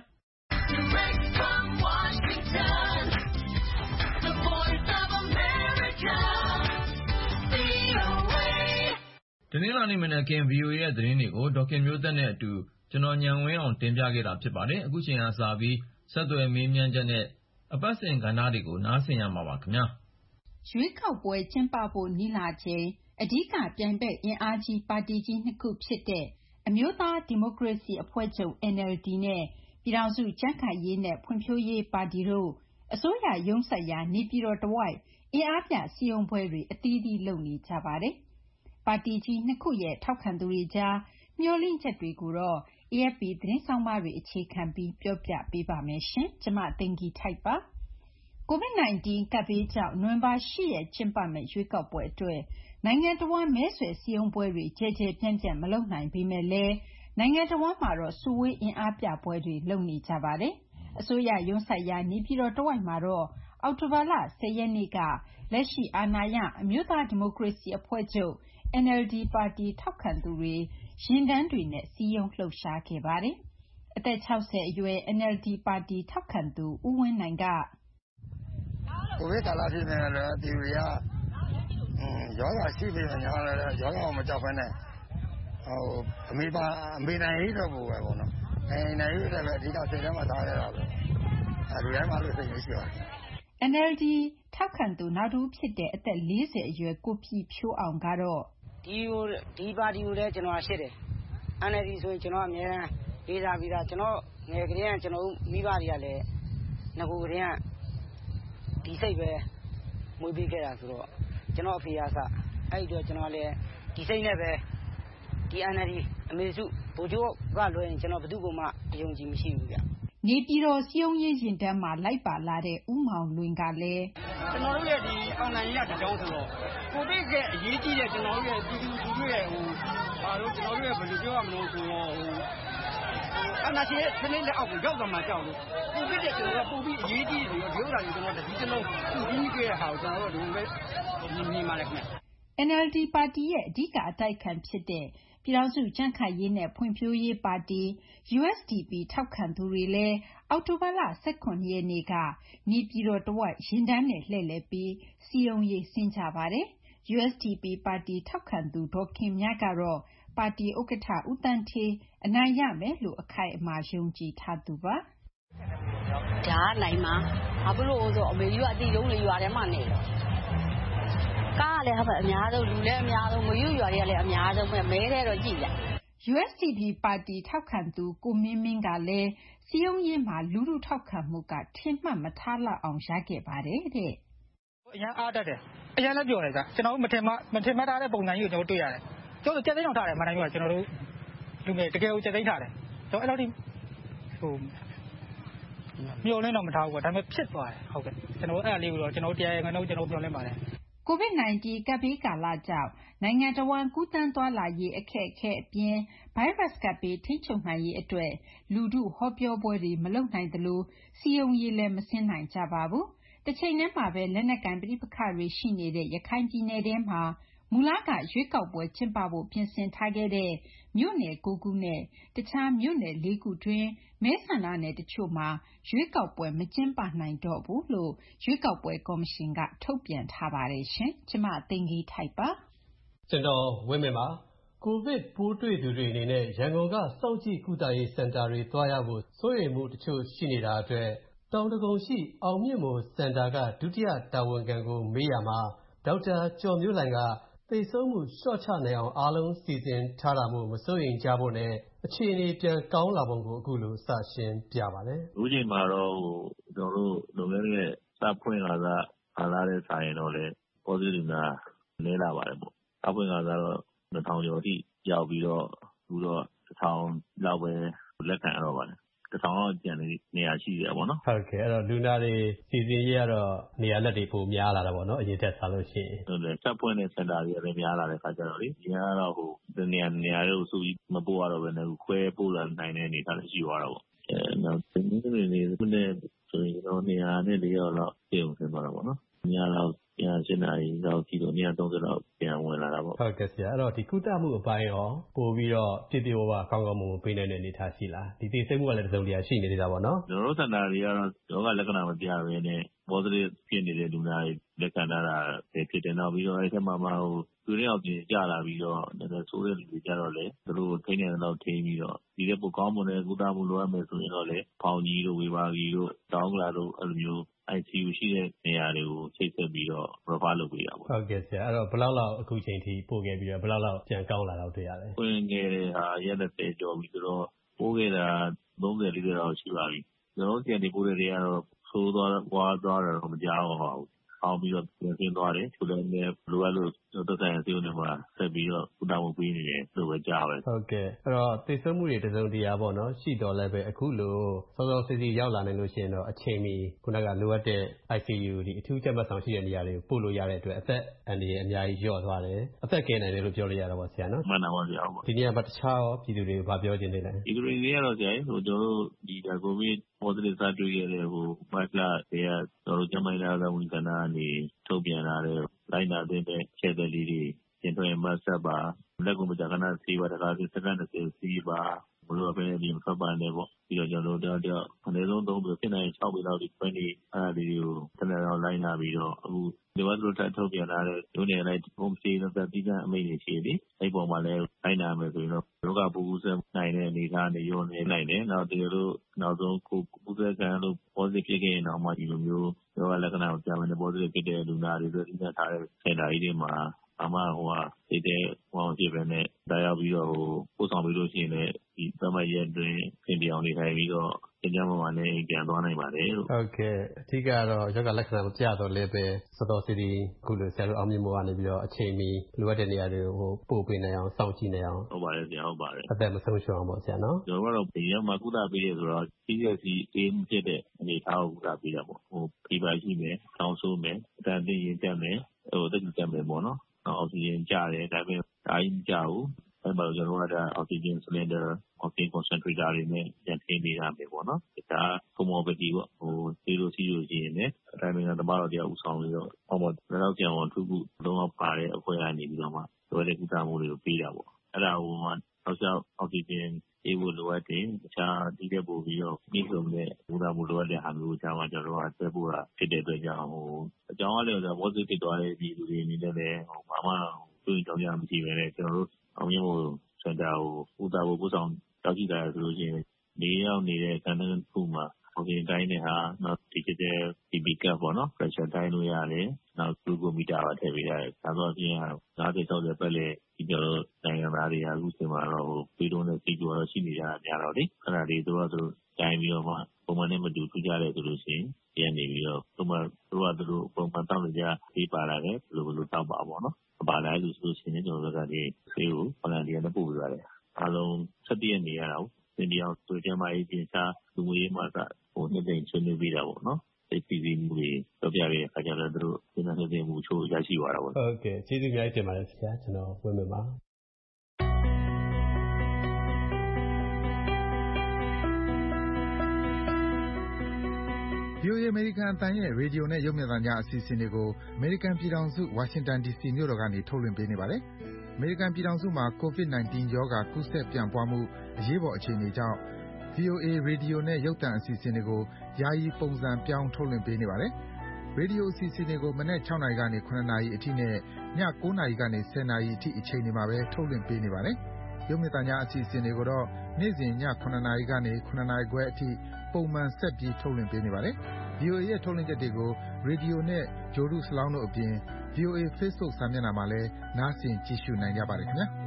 တနင်္လာနေ့မနက်ခင်း ဗီအိုအေ ရဲ့သတင်းတွေကိုဒေါက်ခင်မျိုးသက်နဲ့အတူကျွန်တော်ညံဝင်းအောင်တင်ပြခဲ့တာဖြစ်ပါတယ်အခုချိန်ကစပြီးဆက်သွယ်မေးမြန်းချက်နဲ့အပတ်စဉ်ကဏ္ဍတွေကိုနားဆင်ရမှာပါခင်ဗျာရွေးကောက်ပွဲကျင်းပဖို့နီးလာချိန်အဓိကပြိုင်ဘက်အင်အားကြီးပါတီကြီးနှစ်ခုဖြစ်တဲ့အမျိုးသားဒီမိုကရေစီအဖွဲ့ချုပ် အန်အယ်လ်ဒီ နဲ့ပြည်ထောင်စုကြံ့ခိုင်ရေးနဲ့ဖွံ့ဖြိုးရေးပါတီတို့အစိုးရရုံးစိုက်ရာနေပြည်တော်တဝိုက်အင်အားပြစည်းရုံးပွဲတွေအသီးသီးလုပ်နေကြပါတယ်ပါတီကြီးနှစ်ခုရဲ့ထောက်ခံသူတွေကြားမျှော်လင့်ချက်တွေကိုတော့ အေအက်ဖ်ပီ သတင်းဆောင်းပါးတွေအခြေခံပြီးပြောပြပေးပါမယ်ရှင်။ကျမသိင်္ဂီထိုက်ပါ။ကိုဗစ် ၁၉ ကပ်ဘေးကြောင့်နိုဝင်ဘာလ ၈ ရက်ကျင်းပမယ့်ရွေးကောက်ပွဲအတွက်နိုင်ငံတဝန်းမဲဆွယ်စည်းရုံးပွဲတွေကျယ်ကျယ်ပြန့်ပြန့်မလုပ်နိုင်ပေမဲ့လည်းနိုင်ငံတဝန်းမှာတော့စုဝေးအင်အားပြပွဲတွေလုပ်နေကြပါတယ်။အစိုးရရုံးစိုက်ရာနေပြည်တော်တဝိုက်မှာတော့အောက်တိုဘာလ ၁၀ ရက်နေ့ကလက်ရှိအာဏာရအမျိုးသားဒီမိုကရေစီအဖွဲ့ချုပ် အန်အယ်လ်ဒီ ပါတီထောက်ခံသူတွေယာဉ်တန်းတွေနဲ့စည်းရုံးလှုပ်ရှားခဲ့ပါတယ်။အသက် ၆၀ အရွယ် အန်အယ်လ်ဒီ ပါတီထောက်ခံသူဦးဝင်းနိုင်ကကိုဗစ်ကာလဖြစ်နေတယ်လေဒီတွေကယောဂရှိပြီးတော့ညာလည်းယောဂကိုမကြောက်ဘဲနဲ့ဟိုအမေပါအမေနိုင်ရေးတော့ဘူးပဲပေါ့နော်။အဲနိုင်ရေးလည်းပဲအဓိကစိတ်ထဲမှာထားရတာပဲ။အဲဒီတိုင်းမှလို့စိတ်ရှိပါတယ်။အန်အယ်လ်ဒီ ထောက်ခံသူနောက်တစ်ဦးဖြစ်တဲ့အသက် ၄၀ အရွယ်ကိုပြည်ဖြိုးအောင်ကတော့ဒီကိုဒီပါတီကိုလည်းကျွန်တော်ရှစ်တယ်။ အန်အယ်လ်ဒီဆိုရင်ကျွန်တော်အများအားလေးစားပြီးသားကျွန်တော်ငယ်ကလေးကကျွန်တော်မိဘတွေကလည်းငကိုကလေးကဒီစိတ်ပဲမွေးပြီးခဲ့တာဆိုတော့ကျွန်တော်အဖေအားစအဲ့ဒီတော့ကျွန်တော်လည်းဒီစိတ်နဲ့ပဲဒီ အန်အယ်လ်ဒီ အမေစုဗိုလ်ချုပ်ကလွှဲရင်ကျွန်တော်ဘယ်သူမှအယုံကြည်မရှိဘူးဗျ။နေပြည်တော်စည်းရုံးရေးရင်တန်းမှာလိုက်ပါလာတဲ့ဦးမောင်လွင်ကလည်းကျွန်တော်တို့ရဲ့ဒီအောင်နိုင်ရတဲ့ကြောင်းဆိုတော့ကိုဗစ်ရဲ့အရေးကြီးတဲ့ကျွန်တော်တို့ရဲ့ပြည်သူလူထုရဲ့ဟိုဘာလို့ကျွန်တော်တို့ရဲ့ဘယ်လိုပြောရမလို့ဆိုတော့ဟိုအနာရှင်ခင်းတဲ့အောက်ကိုရောက်သွားမှကြောက်လို့ကိုဗစ်တဲ့ကျွန်တော်တို့ပို့ပြီးအရေးကြီးတယ်ဒီဥစ္စာတွေကျွန်တော်ဒီတစ်လုံးသူပြီးခဲ့တဲ့ဟာကိုကျွန်တော်တို့ဒီလိုပဲညီမလိုက်ခင်အန်အယ်လ်ဒီ ပါတီရဲ့အဓိကအတိုက်ခံဖြစ်တဲ့ပြည်ထောင်စုကြံ့ခိုင်ရေးနဲ့ဖွံ့ဖြိုးရေးပါတီ ယူ အက်စ် ဒီ ပီ ထောက်ခံသူတွေလည်းအောက်တိုဘာလ ၁၇ ရက်နေ့ကနေပြည်တော်တဝိုက်ရင်တန်းနဲ့လှည့်လည်ပြီးစည်းရုံးရေးဆင်းကြပါတယ်။ ယူ အက်စ် ဒီ ပီ ပါတီထောက်ခံသူဒေါ်ခင်မြကတော့ပါတီဥက္ကဋ္ဌဦးသန်းဌေးအနိုင်ရမယ်လို့အခိုင်အမာယုံကြည်ထားသူပါ။ဒါကနိုင်မှာဘာဖြစ်လို့ဆိုအမေကြီးကအတိလုံးလေးရွာထဲမှာနေတော့ကားလည်းဟုတ်ပဲအများဆုံးလူလည်းအများဆုံးမရွရွာတွေကလည်းအများဆုံးပဲမဲတဲ့တော့ကြည့်ရယူ အက်စ် ဒီ ပီ ပါတီထောက်ခံသူကိုမင်းမင်းကလည်းစည်းရုံးရေးမှာလူလူထောက်ခံမှုကထင်မှတ်မထားလောက်အောင်ရခဲ့ပါတယ်တဲ့အရန်အားတက်တယ်အရန်လည်းပြောတယ်ကကျွန်တော်တို့မထင်မှမထင်မှတ်ထားတဲ့ပုံစံကြီးကိုကျွန်တော်တွေ့ရတယ်ကျွန်တော်ကြက်သိမ်းအောင်ထားတယ်မနိုင်ဘူးကျွန်တော်တို့လူငယ်တကယ်ကိုကြက်သိမ်းထားတယ်တော့အဲ့လိုဒီဟိုမျောလင်းတော့မထားဘူးပေါ့ဒါပေမဲ့ဖြစ်သွားတယ်ဟုတ်ကဲ့ကျွန်တော်အဲ့အလေးကိုတော့ကျွန်တော်တရားရင်ကတော့ကျွန်တော်ပြောလင်းပါတယ်ကိုဗစ် ၁၉ ကပ်ဘေးကာလကြောင့်နိုင်ငံတော်ဝန်ကူးသန်းသွားလာရေးအခက်အခဲအပြင်ဗိုင်းရပ်စ်ကပ်ဘေးထိန်းချုပ်နိုင်ရေးအတွက်လူထုဟောပြောပွဲတွေမလုပ်နိုင်သလိုစီယုံရေးလည်းမဆင်းနိုင်ကြပါဘူး။တစ်ချိန်တည်းမှာပဲလက်နက်ကိုင်ပဋိပက္ခတွေရှိနေတဲ့ရခိုင်ပြည်နယ်ထဲမှာမူလကရွေးကောက်ပွဲကျင်းပဖို့ပြင်ဆင်ထားခဲ့တဲ့မြို့နယ်၉ခုနဲ့တခြားမြို့နယ်၄ခုတွင်မဲဆန္ဒနယ်တချို့မှာရွေးကောက်ပွဲမကျင်းပနိုင်တော့ဘူးလို့ရွေးကောက်ပွဲကော်မရှင်ကထုတ်ပြန်ထားပါတယ်ရှင်။ကျမသိင်္ဂီထိုက်ပါ။ကျွန်တော်ဝင်းမင်းပါ။ကိုဗစ်ပိုးတွေ့သူတွေအနေနဲ့ရန်ကုန်ကစောင့်ကြည့်ကုသရေးစင်တာတွေသွားရဖို့စိုးရိမ်မှုတချို့ရှိနေတာအတွက်တောင်တကုံရှိအောင်မြင့်မို့စင်တာကဒုတိယတာဝန်ခံကိုမေးရမှာဒေါက်တာကျော်မျိုးလှိုင်ကသေဆုံးမှုလျှော့ချနိုင်အောင်အားလုံးစီစဉ်ထားတာမို့မစိုးရိမ်ကြဖို့နဲ့အခြေအနေပြန်ကောင်းလာပုံကိုအခုလိုစရှင်းပြပါတယ်။အခုချိန်မှာတော့ကျွန်တော်တို့လုံခဲ့တဲ့စဖွင့်လာတာအားလာတဲ့ဆိုင်တော့လေ positive များနည်းလာပါတယ်ပေါ့။စဖွင့်လာတာတော့နှစ်ထောင်ကျော်အထိရောက်ပြီးတော့အခုတော့တစ်ထောင်လောက်ပဲလက်ခံရတော့ပါတယ်။တစ်ထောင်တော့ကျန်နေနေရာရှိတယ်ပေါ့နော်။ဟုတ်ကဲ့အဲ့တော့လူနာတွေစီစဉ်ရေးကတော့နေရာလက်တွေပိုများလာတာပေါ့နော်အရင်တက်စားလို့ရှိရင်ဟုတ်တယ်စပွင့်တဲ့စင်တာတွေလည်းများလာတဲ့ခါကျတော့လေဒီကတော့ဟိုဒီနေရာနေရာတွေကိုစုပြီးမပို့ရတော့ဘဲနဲ့ခွဲပို့လာနိုင်တဲ့အနေအထားလည်းရှိသွားတော့ပေါ့အဲနောက်ဒီနေ့နေနေနဲ့ဆိုရင်တော့နေရာနဲ့လေးရောက်တော့ပြုံဆင်းသွားတာပေါ့နော်ညတော့ပြန်ရှင်းနေတော့ဒီလိုနေရာသုံးဆလောက်ပြန်ဝင်လာတာပေါ့ဟုတ်ကဲ့ဆရာအဲ့တော့ဒီကုသမှုအပိုင်းရောပို့ပြီးတော့ပြည်ပြည်ဝဝကောင်းကောင်းမွန်မွန်ပေးနိုင်တဲ့အနေအထားရှိလားဒီသိသိမှုကလည်းတစ်စုံတစ်ရာရှိနေသေးတာပေါ့နော်ကျွန်တော်တို့စင်တာတွေကတော့ယောဂလက္ခဏာမပြဘဲနဲ့ positive ဖြစ်နေတဲ့လူနာတွေလက်ခံထားတာဖြစ်တယ်နောက်ပြီးတော့အဲ့ထက်မှမှဟိုသူတွေအောင်ပြင်ကြလာပြီးတော့နည်းနည်းဆိုးတဲ့လူတွေကြတော့လေသူတို့ထိန်းနေတော့ထိန်းပြီးတော့ဒီတဲ့ပိုကောင်းမွန်တဲ့ကုသမှုလိုအပ်မယ်ဆိုရင်တော့လေဖောင်ကြီးတို့ဝေဘာကြီးတို့တောင်းကလာတို့အဲ့လိုမျိုး အိုင် စီ ယူ ရှိတဲ့နေရာတွေကိုချိတ်ဆက်ပြီးတော့ refer လုပ်ပေးတာပေါ့ဟုတ်ကဲ့ဆရာအဲ့တော့ဘယ်လောက်လောက်အခုချိန်ထိပို့ခဲ့ပြီးတော့ဘယ်လောက်လောက်ပြန်ကောင်းလာတော့တွေ့ရလဲဝင်ခဲ့တဲ့ဟာရက်၂၀ကျော်ပြီးဆိုတော့ပို့ခဲ့တာသုံးဆယ်လေးဆယ်လောက်ရှိပါပြီကျွန်တော်တို့ပြန်နေပို့တဲ့တွေကတော့ဆိုးသွားွားသွားတယ်တော့မကြောက်ပါဘူးအောင်ပြီးတော့ပြင်ဆင်သွားတယ်ဆိုတော့လည်းလိုအပ်လို့သက်ဆိုင်ရာဆေးရုံတွေမှာဆက်ပြီးတော့ကုသမှုပေးနေတယ်လို့ပဲကြားပါတယ်ဟုတ်ကဲ့အဲ့တော့သိဆုံးမှုတွေတစုံတရာပေါ့နော်ရှိတော်လည်းပဲအခုလိုစောစောစီးစီးရောက်လာနိုင်လို့ရှိရင်တော့အချိန်မီခုနကလိုအပ်တဲ့ I C U ဒီအထူးကြပ်မတ်ဆောင်ရှိတဲ့နေရာတွေကိုပို့လို့ရတဲ့အတွက်အသက်အန္တရာယ်အများကြီးလျော့သွားတယ်အသက်ကယ်နိုင်တယ်လို့ပြောလို့ရတာပေါ့ဆရာနော်မှန်ပါပါဆရာဒီနေရာမှာတခြားရောပြည်သူတွေကိုဗာပြောချင်နေတယ်ပြည်သူတွေကတော့ဆရာဟိုကျွန်တော်တို့ဒီကိုဗစ် positive စတွေ့ရတဲ့ဟိုမတ်လတွေကကျွန်တော်တို့ကျန်းမာရေးဌာနဝန်ကြီးဌာနကနေထုတ်ပြန်လာတဲ့လိုင်းနာသင်းတဲ့ခြေသက်လေးတွေပြင်ထွင်မဆက်ပါလက်ကိုမကြာခဏဆေးပါတကားစက္ကန့်၂၀ဆေးပါဘလို့ပဲဒီမဖတ်ပါနဲ့ပေါ့ပြီးတော့ကျွန်တော်တို့တော့အနည်းဆုံးသုံးပြီးဖြစ်နိုင်၆ပေလောက်ဒီဖွင့်နေအဲ့ဒီကိုတနေ့တော့လိုင်းလာပြီးတော့အခုဒီဝတ်လို့ထပ်ထုတ်ပြန်လာတဲ့ဒုနေလိုက် home stay နဲ့ပြည်ကအမိန့်တွေရှိတယ်အဲ့ပေါ်မှာလည်းလိုင်းနာမယ်ဆိုရင်တော့ရောဂါပိုးကူးစက်နိုင်တဲ့အနေအထားနဲ့ရောနေနိုင်တယ်နောက်တကယ်လို့နောက်ဆုံးကိုကူးစက်ခံလို့ positive ဖြစ်ခဲ့ရင်တော့မှဒီလိုမျိုးရောဂါလက္ခဏာကိုကြားမယ် positive ဖြစ်တဲ့လူနာတွေဆိုပြီးထားတဲ့စင်တာကြီးတွေမှာအမှဟိုဟာဒီတဲ့ဟောင်းဖြစ်ပဲနဲ့ဒါရောက်ပြီးတော့ဟိုပို့ဆောင်ပြီးလို့ရှိရင်လည်းဒီသမရက်တွင်ပြင်ပြောင်းနေထိုင်ပြီးတော့ကျန်းကျန်းမာမာနဲ့ပြန်သွားနိုင်ပါတယ်လို့ဟုတ်ကဲ့အထူးကတော့ယောဂလက္ခဏာမပြတော့လည်းပဲစောစောစီးစီးခုလိုဆရာတို့အောင်မြင်မှုကနေပြီးတော့အချိန်မီလိုအပ်တဲ့နေရာတွေကိုဟိုပို့ပေးနိုင်အောင်စောင့်ကြည့်နိုင်အောင်ဟုတ်ပါတယ်ဆရာဟုတ်ပါတယ်အသက်မဆုံးရှုံးအောင်ပေါ့ဆရာနော်ကျွန်တော်ကတော့ဒီရောက်မှာကုသပေးရဆိုတော့စီးရစီအေးဖြစ်တဲ့အနေအထားကိုကုသပေးတာပေါ့ဟိုဒီပါရှိမယ်တောင်းဆိုးမယ်အတန်သိရင်တက်မယ်ဟိုတက်ကြမယ်ပေါ့နော်အောက်ဆီဂျင်ကျတယ်ဒါပေမဲ့အားကြီးကျဘူးအဲ့မှာကျွန်တော်ကအောက်ဆီဂျင် cylinder အောက်ဆီဂျင် concentrator တွေနဲ့ပြန်ထည့်နေရမယ်ပေါ့နော်ဒါ comorbidity ပေါ့ဟိုစီလိုစီလိုရှိရင်လည်းအတိုင်းအတာတမတော်တရားဥဆောင်ပြီးတော့ဟောမှာနောက်ကျန်အောင်ထုခုတော့ပါတဲ့အဖွဲ့ကနေပြီးတော့မှလိုတဲ့ကုသမှုတွေကိုပေးတာပေါ့အဲ့ဒါဟိုမှာနောက်ကျအောက်ဆီဂျင်အေးဖို့လိုအပ်တယ်တခြားဒီတဲ့ပို့ပြီးတော့ဒီလိုနဲ့ကုသမှုလိုအပ်တဲ့ဟာမျိုးကြောင့်ကျွန်တော်တို့ကတက်ဖို့တာဖြစ်တဲ့အတွက်ကြောင့်ဟိုအကြောင်းအလည်းဆို positive ဖြစ်သွားတဲ့ဒီလူတွေအနေနဲ့လည်းဟိုဘာမှတွေ့ကြောင်းကြမရှိပဲနဲ့ကျွန်တော်တို့အောင်မြင်ဖို့စင်တာကိုဥသာဖို့ပို့ဆောင်တောက်ကြည့်တာဆိုလို့ရှိရင်နေရောက်နေတဲ့ကဏ္ဍတစ်ခုမှာအောက်ဆီဂျင်တိုင်းနဲ့ဟာနောက် digital ဒီ ဘီ ကပ် ပေါ့နော် pressure တိုင်းလို့ရတယ်နောက် glucometer ပါထည့်ပေးရတယ်ဒါဆိုရင်၅၀ ၆၀ပတ်လေဒီကျွန်တော်နိုင်ငံသားတွေကအခုချိန်မှာတော့ဟိုပြီးတော့လည်းစီကျော်တော့ရှိနေကြတာများတော့လေအဲ့ဒါလေးတို့ကတို့တိုင်းပြီးတော့မှပုံမှန်နဲ့မတူထူးကြတယ်ဆိုလို့ရှိရင်ဒီကနေပြီးတော့ပုံမှန်တို့ကတို့ပုံမှန်တောက်နေကြပြီးပါလာတယ်ဘယ်လိုဘယ်လိုတောက်ပါပေါ့နော်ပါလာလို့ဆိုလို့ရှိရင်ကျွန်တော်တို့ကဒီဆေးကိုဖလန်ဒီကနေပို့ပြရတယ်အားလုံး၁၁ရက်နေရတာကိုဒီတရားဆိုကြမှာအပြင်စားလူငွေမှာကဟိုနှစ်သိမ့်ဆွေးနွေးပြီးတာပေါ့နော်ဒီပြည်စီမှုတွေတော့ပြရတဲ့အခါကျတော့တို့ဒီနေ့နှစ်သိမ့်မှုချိုးရရှိသွားတာပေါ့ဟုတ်ကဲ့ကျေးဇူးအများကြီးတင်ပါတယ်ဆရာကျွန်တော်ဝင်မယ်ပါဗွီအိုအေအမေရိကန်အသံရဲ့ရေဒီယိုနဲ့ရုပ်မြင်သံကြားအစီအစဉ်တွေကိုအမေရိကန်ပြည်ထောင်စုဝါရှင်တန်ဒီစီမြို့တော်ကနေထုတ်လွှင့်ပေးနေပါတယ်။အမေရိကန်ပြည်ထောင်စုမှာ ကိုဗစ် ၁၉ ရောဂါကူးစက်ပြန့်ပွားမှုအရေးပေါ်အခြေအနေကြောင့် ဗွီအိုအေရေဒီယိုနဲ့ရုပ်သံအစီအစဉ်တွေကိုယာယီပုံစံပြောင်းထုတ်လွှင့်ပေးနေပါတယ်။ရေဒီယိုအစီအစဉ်တွေကိုမနက်၆နာရီကနေ၇နာရီအထိနဲ့ည၉နာရီကနေ၁၀နာရီအထိအချိန်တွေမှာပဲထုတ်လွှင့်ပေးနေပါတယ်။ရုပ်မြင်သံကြားအစီအစဉ်တွေကိုတော့နေ့စဉ်ည၇နာရီကနေ၇နာရီခွဲအထိပုံမှန်ဆက်ပြီးထုတ်လွှင့်ပေးနေပါတယ်။ဗွီအိုအေရဲ့ထုတ်လွှင့်ချက်တွေကိုရေဒီယိုနဲ့ဂြိုလ်တုစလောင်းတို့အပြင် ဗွီအိုအေ Facebook စာမျက်နှာမှာလည်းနားဆင်ကြည့်ရှုနိုင်ကြပါတယ်ခင်ဗျာ။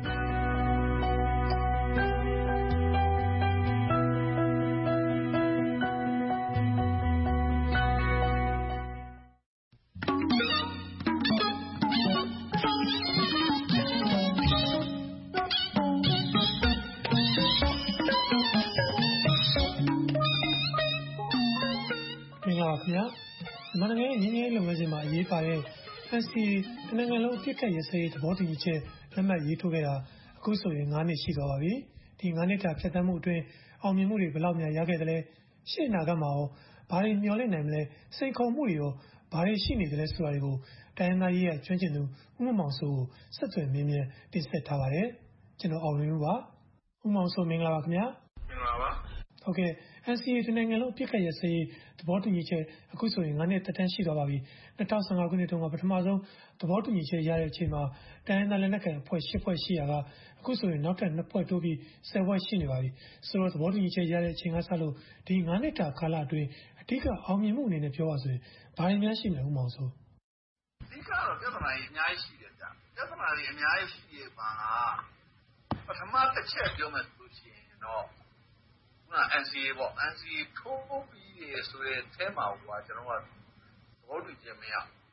မြန်မာနိုင်ငံရဲ့ငြိမ်းချမ်းရေးလုပ်ငန်းစဉ်မှာအရေးပါတဲ့ N C A တနိုင်ငံလုံးအပစ်အခတ်ရပ်စဲရေးသဘောတူညီချက်လက်မှတ်ရေးထိုးခဲ့တာအခုဆိုရင်၅နှစ်ရှိသွားပါပြီ။ဒီ၅နှစ်တာဖြတ်သန်းမှုအတွင်းအောင်မြင်မှုတွေဘယ်လောက်များရခဲ့သလဲ။ရှေ့အနာဂတ်မှာရောဘာတွေမျှော်လင့်နိုင်မလဲ။စိန်ခေါ်မှုတွေရောဘာတွေရှိနေသလဲဆိုတာတွေကိုတိုင်းရင်းသားရေးရာကျွမ်းကျင်သူဦးမောင်စိုးကိုဆက်သွယ်မေးမြန်းတင်ဆက်ထားပါတယ်။ကျွန်တော်အောင်လွင်ဦးပါ။ဦးမောင်စိုးမင်္ဂလာပါခင်ဗျာ။မင်္ဂလာပါ။ဟုတ်ကဲ့ N C A တနိုင်ငံလုံးအပစ်အခတ်ရပ်စဲရေးသဘောတူညီချက်အခုဆိုရင်၅နှစ်သက်တမ်းရှိသွားပါပြီ။၂၀၁၅ခုနှစ်တုန်းကပထမဆုံးသဘောတူညီချက်ရတဲ့အချိန်မှာတိုင်းရင်းသားလက်နက်ကိုင်အဖွဲ့၈ဖွဲ့ရှိရာကအခုဆိုရင်နောက်ထပ်၂ဖွဲ့တိုးပြီး၁၀ဖွဲ့ရှိနေပါပြီ။ဆိုတော့သဘောတူညီချက်ရတဲ့အချိန်ကစလို့ဒီ၅နှစ်တာကာလအတွင်းအဓိကအောင်မြင်မှုအနေနဲ့ပြောပါဆိုရင်ဘာတွေများရှိမလဲဦးမောင်စိုး။အဓိကတော့ပြဿနာကြီးအများကြီးရှိတယ်ကြာ။ပြဿနာကြီးအများကြီးရှိရပါပထမတစ်ချက်ပြောမယ်ဆိုလို့ရှိရင်တော့N C A ပေါ့ N C A ထိုးပြီးရဆိုတဲ့အဲမှာဟိုကကျွန်တော်ကသဘောတူချက်မရ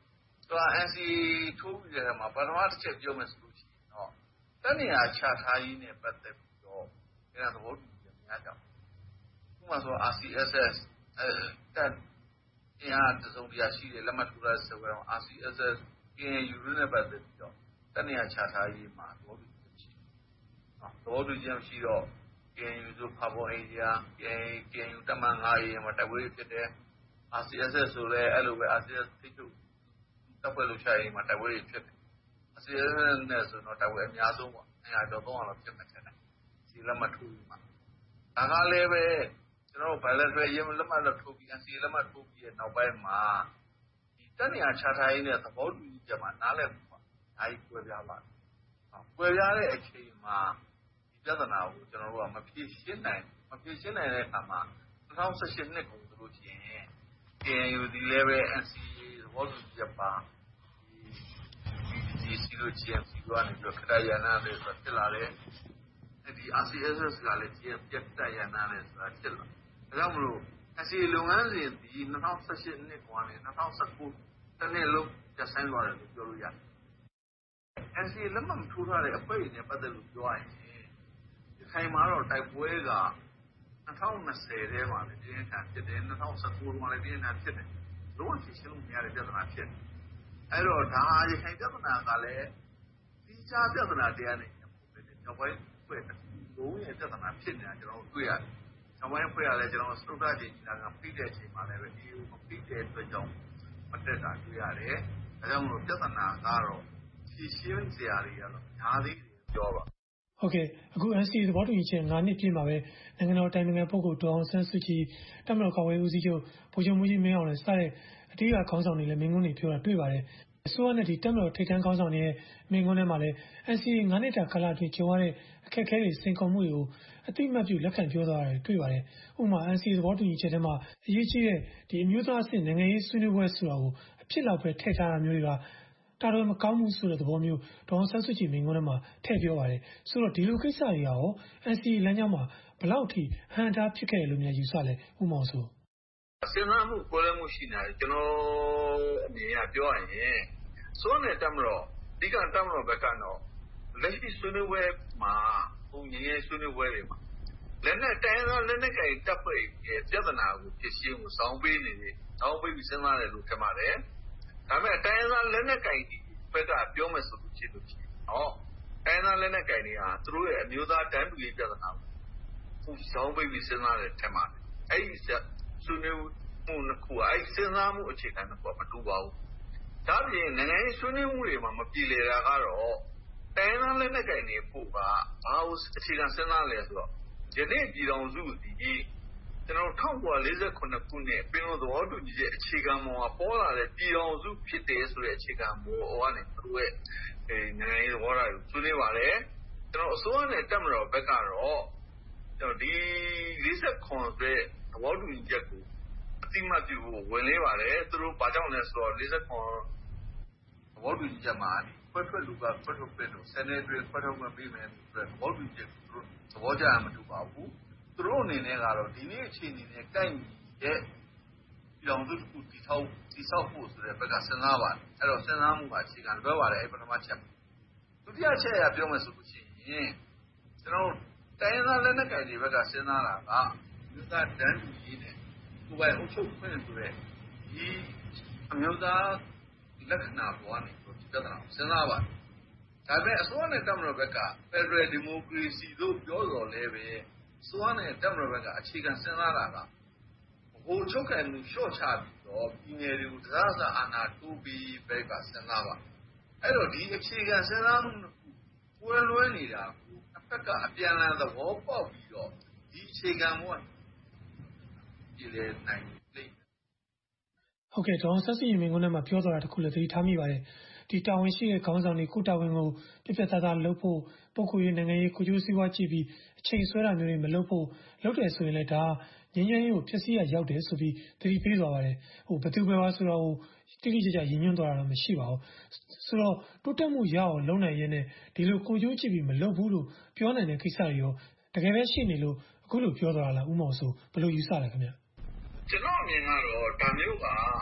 သူက အန်စီအေ ထိုးပြီးတဲ့အခါမှာပထမတစ်ချက်ပြောမယ်ဆိုလို့ရှိရင်တော့တပ်နေရာချထားရေးနဲ့ပတ်သက်ပြီးတော့အဲဒါသဘောတူညီချက်များကြောင်းဥပမာဆို အာร์ စီ အက်စ် အက်စ် အဲတပ်အင်အားတစုံတရာရှိတဲ့လက်မှတ်ထိုးထားတဲ့ဆိုတော့ အာร์ စီ အက်စ် အက်စ် ကေ အန် ယူ နဲ့ပတ်သက်ပြီးတော့တပ်နေရာချထားရေးမှာသဘောတူညီချက်ရှိတယ်။သဘောတူညီချက်ရှိတော့ ကေ အန် ယူ ဆိုဖာပွန်အိန္ဒိယ ကေ အန် ယူ တပ်မငါးရေးမှာတိုက်ပွဲဖြစ်တယ်။ အာร์ စီ အက်စ် အက်စ် ဆိုလည်းအဲ့လိုပဲ အာร์ စီ အက်စ် ထိပ်ချုပ်တပ်ဖွဲ့လှုပ်ရှားရေးမှာတိုက်ပွဲတွေဖြစ်တယ်။ အာร์ စီ အက်စ် အက်စ် နဲ့ဆိုတော့တိုက်ပွဲအများဆုံးပေါ့နှစ်ရာကျော်သုံးရာလောက်ဖြစ်မယ်ထင်တယ်။စီလက်မှတ်ထိုးပြီးမှဒါကလည်းပဲကျွန်တော်တို့ bilateral ရေးလက်မှတ်ထိုးပြီး အန်စီအေ လက်မှတ်ထိုးပြီးတဲ့နောက်ပိုင်းမှာဒီတပ်နေရာချထားရေးနဲ့သဘောတူညီချက်မှာနားလည်မှုပါအားကြီးကွဲပြားပါတယ်။ကွဲပြားတဲ့အချိန်မှာဒီပြဿနာကိုကျွန်တော်တို့ကမဖြေရှင်းနိုင်မဖြေရှင်းနိုင်တဲ့အခါမှာ၂၀၁၈နှစ်ကုန်ဆိုလို့ရှိရင် ကေ အန် ယူ ဒီလည်းပဲ အန်စီအေ သဘောတူညီချက်ပါဒီ ဒီ စီ လို ဂျီ အမ် စီ တို့ကနေပြီးတော့ခတရနာလည်းဆိုတာဖြစ်လာတယ်။ဒီ အာร์ စီ အက်စ် အက်စ် ကလည်း ဂျီ အမ် စီ ခတရနာလည်းဆိုတာဖြစ်လာ။ဒါကြောင့်မလို့ အန်စီအေ လုပ်ငန်းစဉ်ဒီ၂၀၁၈နှစ်ကနေ၂၀၁၉တစ်နှစ်လုံးကျဆိုင်သွားတယ်လို့ပြောလို့ရတယ်။ အန်စီအေ လက်မှတ်မထိုးထားတဲ့အဖွဲ့တွေနဲ့ပတ်သက်လို့ပြောရရင်ဒီခိုင်မှာတော့တိုက်ပွဲက၂၀၂၀ထဲမှာလည်းတင်းထန်ဖြစ်တယ်၂၀၁၉မှာလည်းတင်းထန်ဖြစ်တယ်လုံးဝဖြေရှင်းလို့မရတဲ့ပြဿနာဖြစ်တယ်အဲ့တော့ဒါရခိုင်ပြဿနာကလည်းဒီခြားပြဿနာတရားနဲ့ညှိဖို့ပဲနောက်ပိုင်းဖွဲ့တဲ့လုံးရဲ့ပြဿနာဖြစ်နေတာကျွန်တော်တို့တွေ့ရတယ်နောက်ပိုင်းဖွဲ့ရလဲကျွန်တော်စတုတ္ထချိန်ကြီးကဖိတဲ့အချိန်မှာလည်းပဲ အေးမဖိတဲ့အတွက်ကြောင့်မတက်တာတွေ့ရတယ်ဒါကြောင့်မလို့ပြဿနာကတော့ဖြေရှင်းစရာတွေကတော့ညာသေးတယ်ပြောပါဟုတ်ကဲ့အခု အန်စီအေ သဘောတူညီချက်၅နှစ်ပြည့်မှာပဲနိုင်ငံတော်တိုင်ပင်ခံပုဂ္ဂိုလ်ဒေါ်အောင်ဆန်းစုကြည်တပ်မတော်ကာကွယ်ရေးဦးစီးချုပ်ဗိုလ်ချုပ်မှူးကြီးမင်းအောင်လှိုင်စတဲ့အထူးခေါင်းဆောင်တွေလည်းမိန့်ခွန်းတွေပြောတာတွေ့ပါတယ်အစိုးရနဲ့ဒီတပ်မတော်ထိပ်တန်းခေါင်းဆောင်တွေရဲ့မိန့်ခွန်းထဲမှာလည်း အန်စီအေ ၅နှစ်တာကာလအတွင်းကြုံရတဲ့အခက်အခဲတွေစိန်ခေါ်မှုတွေကိုအတိအမှတ်ပြုလက်ခံပြောသွားတာတွေ့ပါတယ်ဥပမာ အန်စီအေ သဘောတူညီချက်ထဲမှာအရေးကြီးတဲ့ဒီအမျိုးသားအဆင့်နိုင်ငံရေးဆွေးနွေးပွဲဆိုတာကိုအဖြစ်လောက်ပဲထည့်ထားတာမျိုးတွေကတာတော်မကောင်းဘူးဆိုတဲ့သဘောမျိုးဒေါ်အောင်ဆန်းစုကြည်မိန့်ခွန်းထဲမှာထည့်ပြောပါတယ်ဆိုတော့ဒီလိုကိစ္စတွေရော အန်စီအေ လမ်းကြောင်းမှာဘယ်လောက်အထိဟန်တာဖြစ်ခဲ့တယ်လို့များယူဆလဲဥမောင်ဆိုစဉ်းစားမှုကိုယ်လည်းမှုရှိနေတယ်ကျွန်တော်အမြင်ကပြောရရင်စိုးနဲ့တမတော်ဒီကတမတော်ဘက်ကတော့လက်ရှိဆွေးနွေးပွဲမှာဘုံငင်းရဲ့ဆွေးနွေးပွဲတွေမှာလက်နဲ့တိုင်းသောလက်နဲ့ကင်တပ်ဖွဲ့ရဲ့ပြဿနာကိုဖြစ်ရှင်းကိုစောင်းပေးနေတယ်စောင်းပေးပြီးစဉ်းစားတယ်လို့ထင်ပါတယ်ဒါပေမဲ့တိုင်းသောလက်နဲ့ကင်ဘက်ကပြောမယ်ဆိုလို့ရှိလို့ရှိရင်ဟောတိုင်းသောလက်နဲ့ကင်တွေဟာသူတို့ရဲ့အမျိုးသားတန်းတူရေးပြဿနာကိုစောင်းပေးပြီးစဉ်းစားတယ်ထင်ပါတယ်အဲ့ဒီဆွေးနွေးမှုနှစ်ခုအဲ့စဉ်းစားမှုအခြေခံတစ်ခုမတူပါဘူးဒါပြင်နိုင်ငံရေးဆွေးနွေးမှုတွေမှာမပြေလည်တာကတော့တိုင်းသားလက်နက်ကင်တွေပို့ကဘာလို့အခြေခံစဉ်းစားလဲဆိုတော့ယနေ့ပြည်တော်စုဒီကျွန်တော်၁၉၄၇ခုနှစ်ပင်လုံသဘောတူညီချက်အခြေခံပေါ်မှာပေါ်လာတဲ့ပြည်တော်စုဖြစ်တယ်ဆိုတဲ့အခြေခံပေါ်ကနေသူတို့ရဲ့နိုင်ငံရေးသဘောထားကိုဆွေးနွေးပါတယ်ကျွန်တော်အစိုးရနဲ့တပ်မတော်ဘက်ကတော့ကျွန်တော်ဒီ၄၇ဆိုတဲ့သဘောတူညီချက်ကိုအတိမတ်ပြုဖို့ဝင်လေးပါတယ်သူတို့ဘာကြောင့်လဲဆိုတော့၄၇သဘောတူညီချက်မှာခွဲထွက်လူကခွဲထွက်ပြလို့ဆယ်နှစ်အတွင်းခွဲထွက်ခွင့်ပေးမယ်ဆိုတဲ့သဘောတူညီချက်ကိုသူတို့သဘောကျမတူပါဘူးသူတို့အနေနဲ့ကတော့ဒီနေ့အခြေအနေနဲ့ကိုက်ညီတဲ့ပြည်တော်စုတစ်ခုတည်ဆောက်တည်ဆောက်ဖို့ဆိုတဲ့ဘက်ကစဉ်းစားပါတယ်အဲ့တော့စဉ်းစားမှုကအခြေခံလွဲပါတယ်အဲ့ပထမချက်ဒုတိယချက်အရပြောမယ်ဆိုလို့ရှိရင်ကျွန်တော်တိုင်းသားလက်နက်ကိုင်တွေဘက်ကစဉ်းစားတာကမြို့သားတန်းတူရေးနဲ့ကိုယ်ပိုင်အုပ်ချုပ်ခွင့်ဆိုတဲ့ဒီအမျိုးသားလက္ခဏာပေါ်ကနေပြဿနာစဉ်းစားပါတယ်ဒါပေမဲ့အစိုးရနဲ့တပ်မတော်ဘက်က Federal Democracy လို့ပြောတော်လဲပဲအစိုးရနဲ့တပ်မတော်ဘက်ကအခြေခံစဉ်းစားတာကဟိုချုပ်ကံမှုလျှော့ချပြီးတော့ပြည်နယ်တွေကိုတရားစအာဏာတိုးပြီးဘက်ကစဉ်းစားပါအဲ့တော့ဒီအခြေခံစဉ်းစားမှုကိုကွဲလွဲနေတာကိုတစ်ဖက်ကအပြန်အလှန်သဘောပေါက်ပြီးတော့ဒီအခြေခံဘဝပြည်လေနိုင်လိမ့်ဟုတ်ကဲ့ဒေါ်အောင်ဆန်းစုကြည်မိန့်ခွန်းထဲမှာပြောသွားတာတခုလည်းသတိထားမိပါတယ်ဒီတာဝန်ရှိတဲ့ခေါင်းဆောင်တွေကိုတာဝန်ကိုပြပြသားသားလုပ်ဖို့ပုဂ္ဂိုလ်ရေးနိုင်ငံရေးကိုကျိုးစည်းဝါးကြည့်ပြီးအချိန်ဆွဲတာမျိုးတွေမလုပ်ဖို့လုပ်တယ်ဆိုရင်လည်းဒါငြင်းငြင်းရေးကိုဖြစ်စီရရောက်တယ်ဆိုပြီးသတိပေးသွားပါတယ်ဟိုဘယ်သူပဲပါဆိုတော့တိတိကျကျရည်ညွှန်းသွားတာတော့မရှိပါဘူးဆိုတော့တိုးတက်မှုရအောင်လုပ်နိုင်ရင်လည်းဒီလိုကိုကျိုးကြည့်ပြီးမလုပ်ဘူးလို့ပြောနိုင်တဲ့ကိစ္စတွေရောတကယ်ပဲရှိနေလို့အခုလိုပြောသွားတာလားဥမောင်ဆိုဘယ်လိုယူဆလဲခင်ဗျကျွန်တော်အမြင်ကတော့ဒါမျိုးက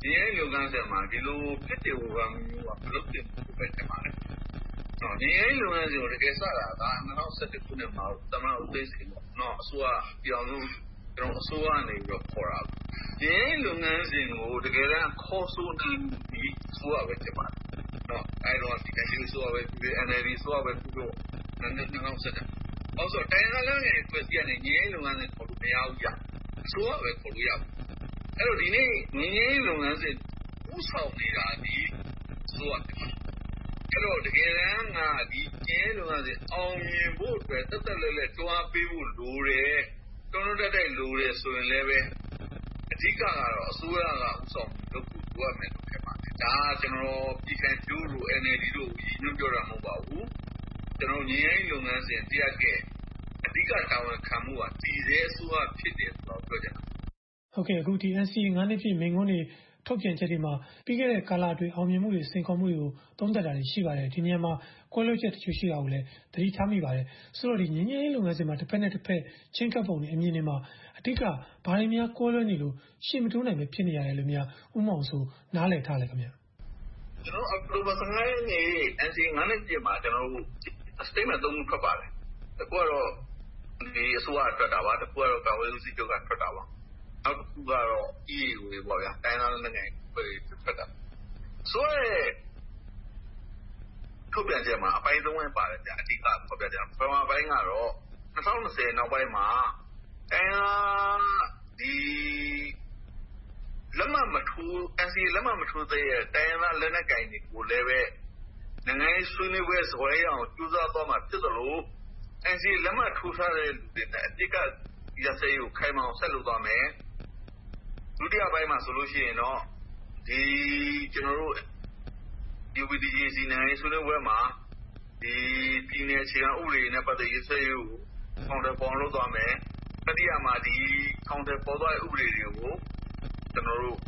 ငြိမ်းချမ်းရေးလုပ်ငန်းစဉ်မှာဒီလိုဖြစ်တဲ့ဝါမျိုးကမလုပ်သင့်ဘူးပဲထင်ပါတယ်။နော်ငြိမ်းချမ်းရေးလုပ်ငန်းစဉ်ကိုတကယ်စတာက၂၀၁၁ခုနှစ်မှာသမ္မတဦးသိန်းစိန်ပေါ့နော်အစိုးရပြောင်းလို့ကျွန်တော်အစိုးရနေပြီးတော့ခေါ်တာငြိမ်းချမ်းရေးလုပ်ငန်းစဉ်ကိုတကယ်တမ်းခေါ်ဆိုနိုင်ပြီးအစိုးရပဲထင်ပါတယ်။နော်အဲတော့ဒီကနေ့အစိုးရပဲဒီ N L D အစိုးရပဲပြီးတော့၂၀၁၁အော်ဆိုတိုင်းရင်းသားတွေဖွဲ့စည်းရတဲ့ငြိမ်းချမ်းရေးလုပ်ငန်းစဉ်ခေါ်လို့မရဘူးကြအစိုးရပဲခေါ်လို့ရဘူးအဲ့တော့ဒီနေ့ငြိမ်းချမ်းရေးလုပ်ငန်းစဉ်ဥဆောင်နေတာဒီဆိုရတယ်အဲ့တော့တကယ်တမ်းကဒီငြိမ်းချမ်းရေးလုပ်ငန်းစဉ်အောင်မြင်ဖို့အတွက်တက်တက်လက်လက်တွားပေးဖို့လိုတယ်တွန်းတွန်းတက်တက်လိုတယ်ဆိုရင်လည်းပဲအဓိကကတော့အစိုးရကဥဆောင်လုပ်ဖို့လိုရမယ်လို့ထင်ပါတယ်ဒါကျွန်တော်ပြည်ခိုင်ဖြိုးတို့ N L D တို့ရည်ညွှန်းပြောတာမဟုတ်ပါဘူးကျွန်တော်ငြိမ်းချမ်းရေးလုပ်ငန်းစဉ်တရားကကအဓိကတာဝန်ခံမှုကတည်တဲ့အစိုးရဖြစ်တယ်ဆိုတော့ပြောကြတာဟုတ်ကဲ့အခုဒီ N C A ငါးနှစ်ပြည့်မိန့်ခွန်းတွေထုတ်ပြန်ချက်တွေမှာပြီးခဲ့တဲ့ကာလအတွင်းအောင်မြင်မှုတွေစိန်ခေါ်မှုတွေကိုသုံးသပ်တာတွေရှိပါတယ်ဒီနေရာမှာကွဲလွဲချက်တချို့ရှိတာကိုလည်းသတိထားမိပါတယ်ဆိုတော့ဒီငြိမ်းချမ်းရေးလုပ်ငန်းစဉ်မှာတစ်ဖက်နဲ့တစ်ဖက်ချင်းကပ်ပုံတွေအမြင်တွေမှာအဓိကဘာတွေများကွဲလွဲနေလို့ရှေ့မတိုးနိုင်ပဲဖြစ်နေရတယ်လို့များဥမောင်ဆိုနားလည်ထားလဲခင်ဗျာကျွန်တော်အောက်တိုဘာ၁၅ရက်နေ့ N C A ငါးနှစ်ပြည့်မှာကျွန်တော်တို့ statement သုံးခုထွက်ပါတယ်တခုကတော့ဒီအစိုးရထွက်တာပါတခုကတော့ကာဝေးဦးစီးချုပ်ကထွက်တာပါနောက်တစ်ခုကတော့ E A O တွေပေါ့ဗျာတိုင်းသားလက်နက်ကိုင်တွေထွက်တာဆိုရဲထုတ်ပြန်ချက်မှာအပိုင်းသုံးပိုင်းပါတယ်ဗျာအဓိကဖော်ပြချက်ပထမပိုင်းကတော့၂၀၂၀နောက်ပိုင်းမှာတိုင်းသားဒီလက်မှတ်မထိုး N C A လက်မှတ်မထိုးသေးတဲ့တိုင်းသားလက်နက်ကိုင်တွေကိုလည်းပဲနိုင်ငံရေးဆွေးနွေးပွဲဇွဲအောင်ကြိုးစားသွားမှာဖြစ်သလို N C A လက်မှတ်ထိုးထားတဲ့လူတွေနဲ့အတိတ်ကရစရေးကိုခိုင်မာအောင်ဆက်လုပ်သွားမယ်ဒုတိယပိုင်းမှာဆိုလို့ရှိရင်တော့ဒီကျွန်တော်တို့ U P D J C နိုင်ငံရေးဆွေးနွေးပွဲမှာဒီပြည်နယ်အခြေခံဥပဒေနဲ့ပတ်သက်ရေးဆွေးနွေးကိုကောင်တယ်ပေါ်လုပ်သွားမယ်တတိယမှာဒီကောင်တယ်ပေါ်သွားတဲ့ဥပဒေတွေကိုကျွန်တော်တို့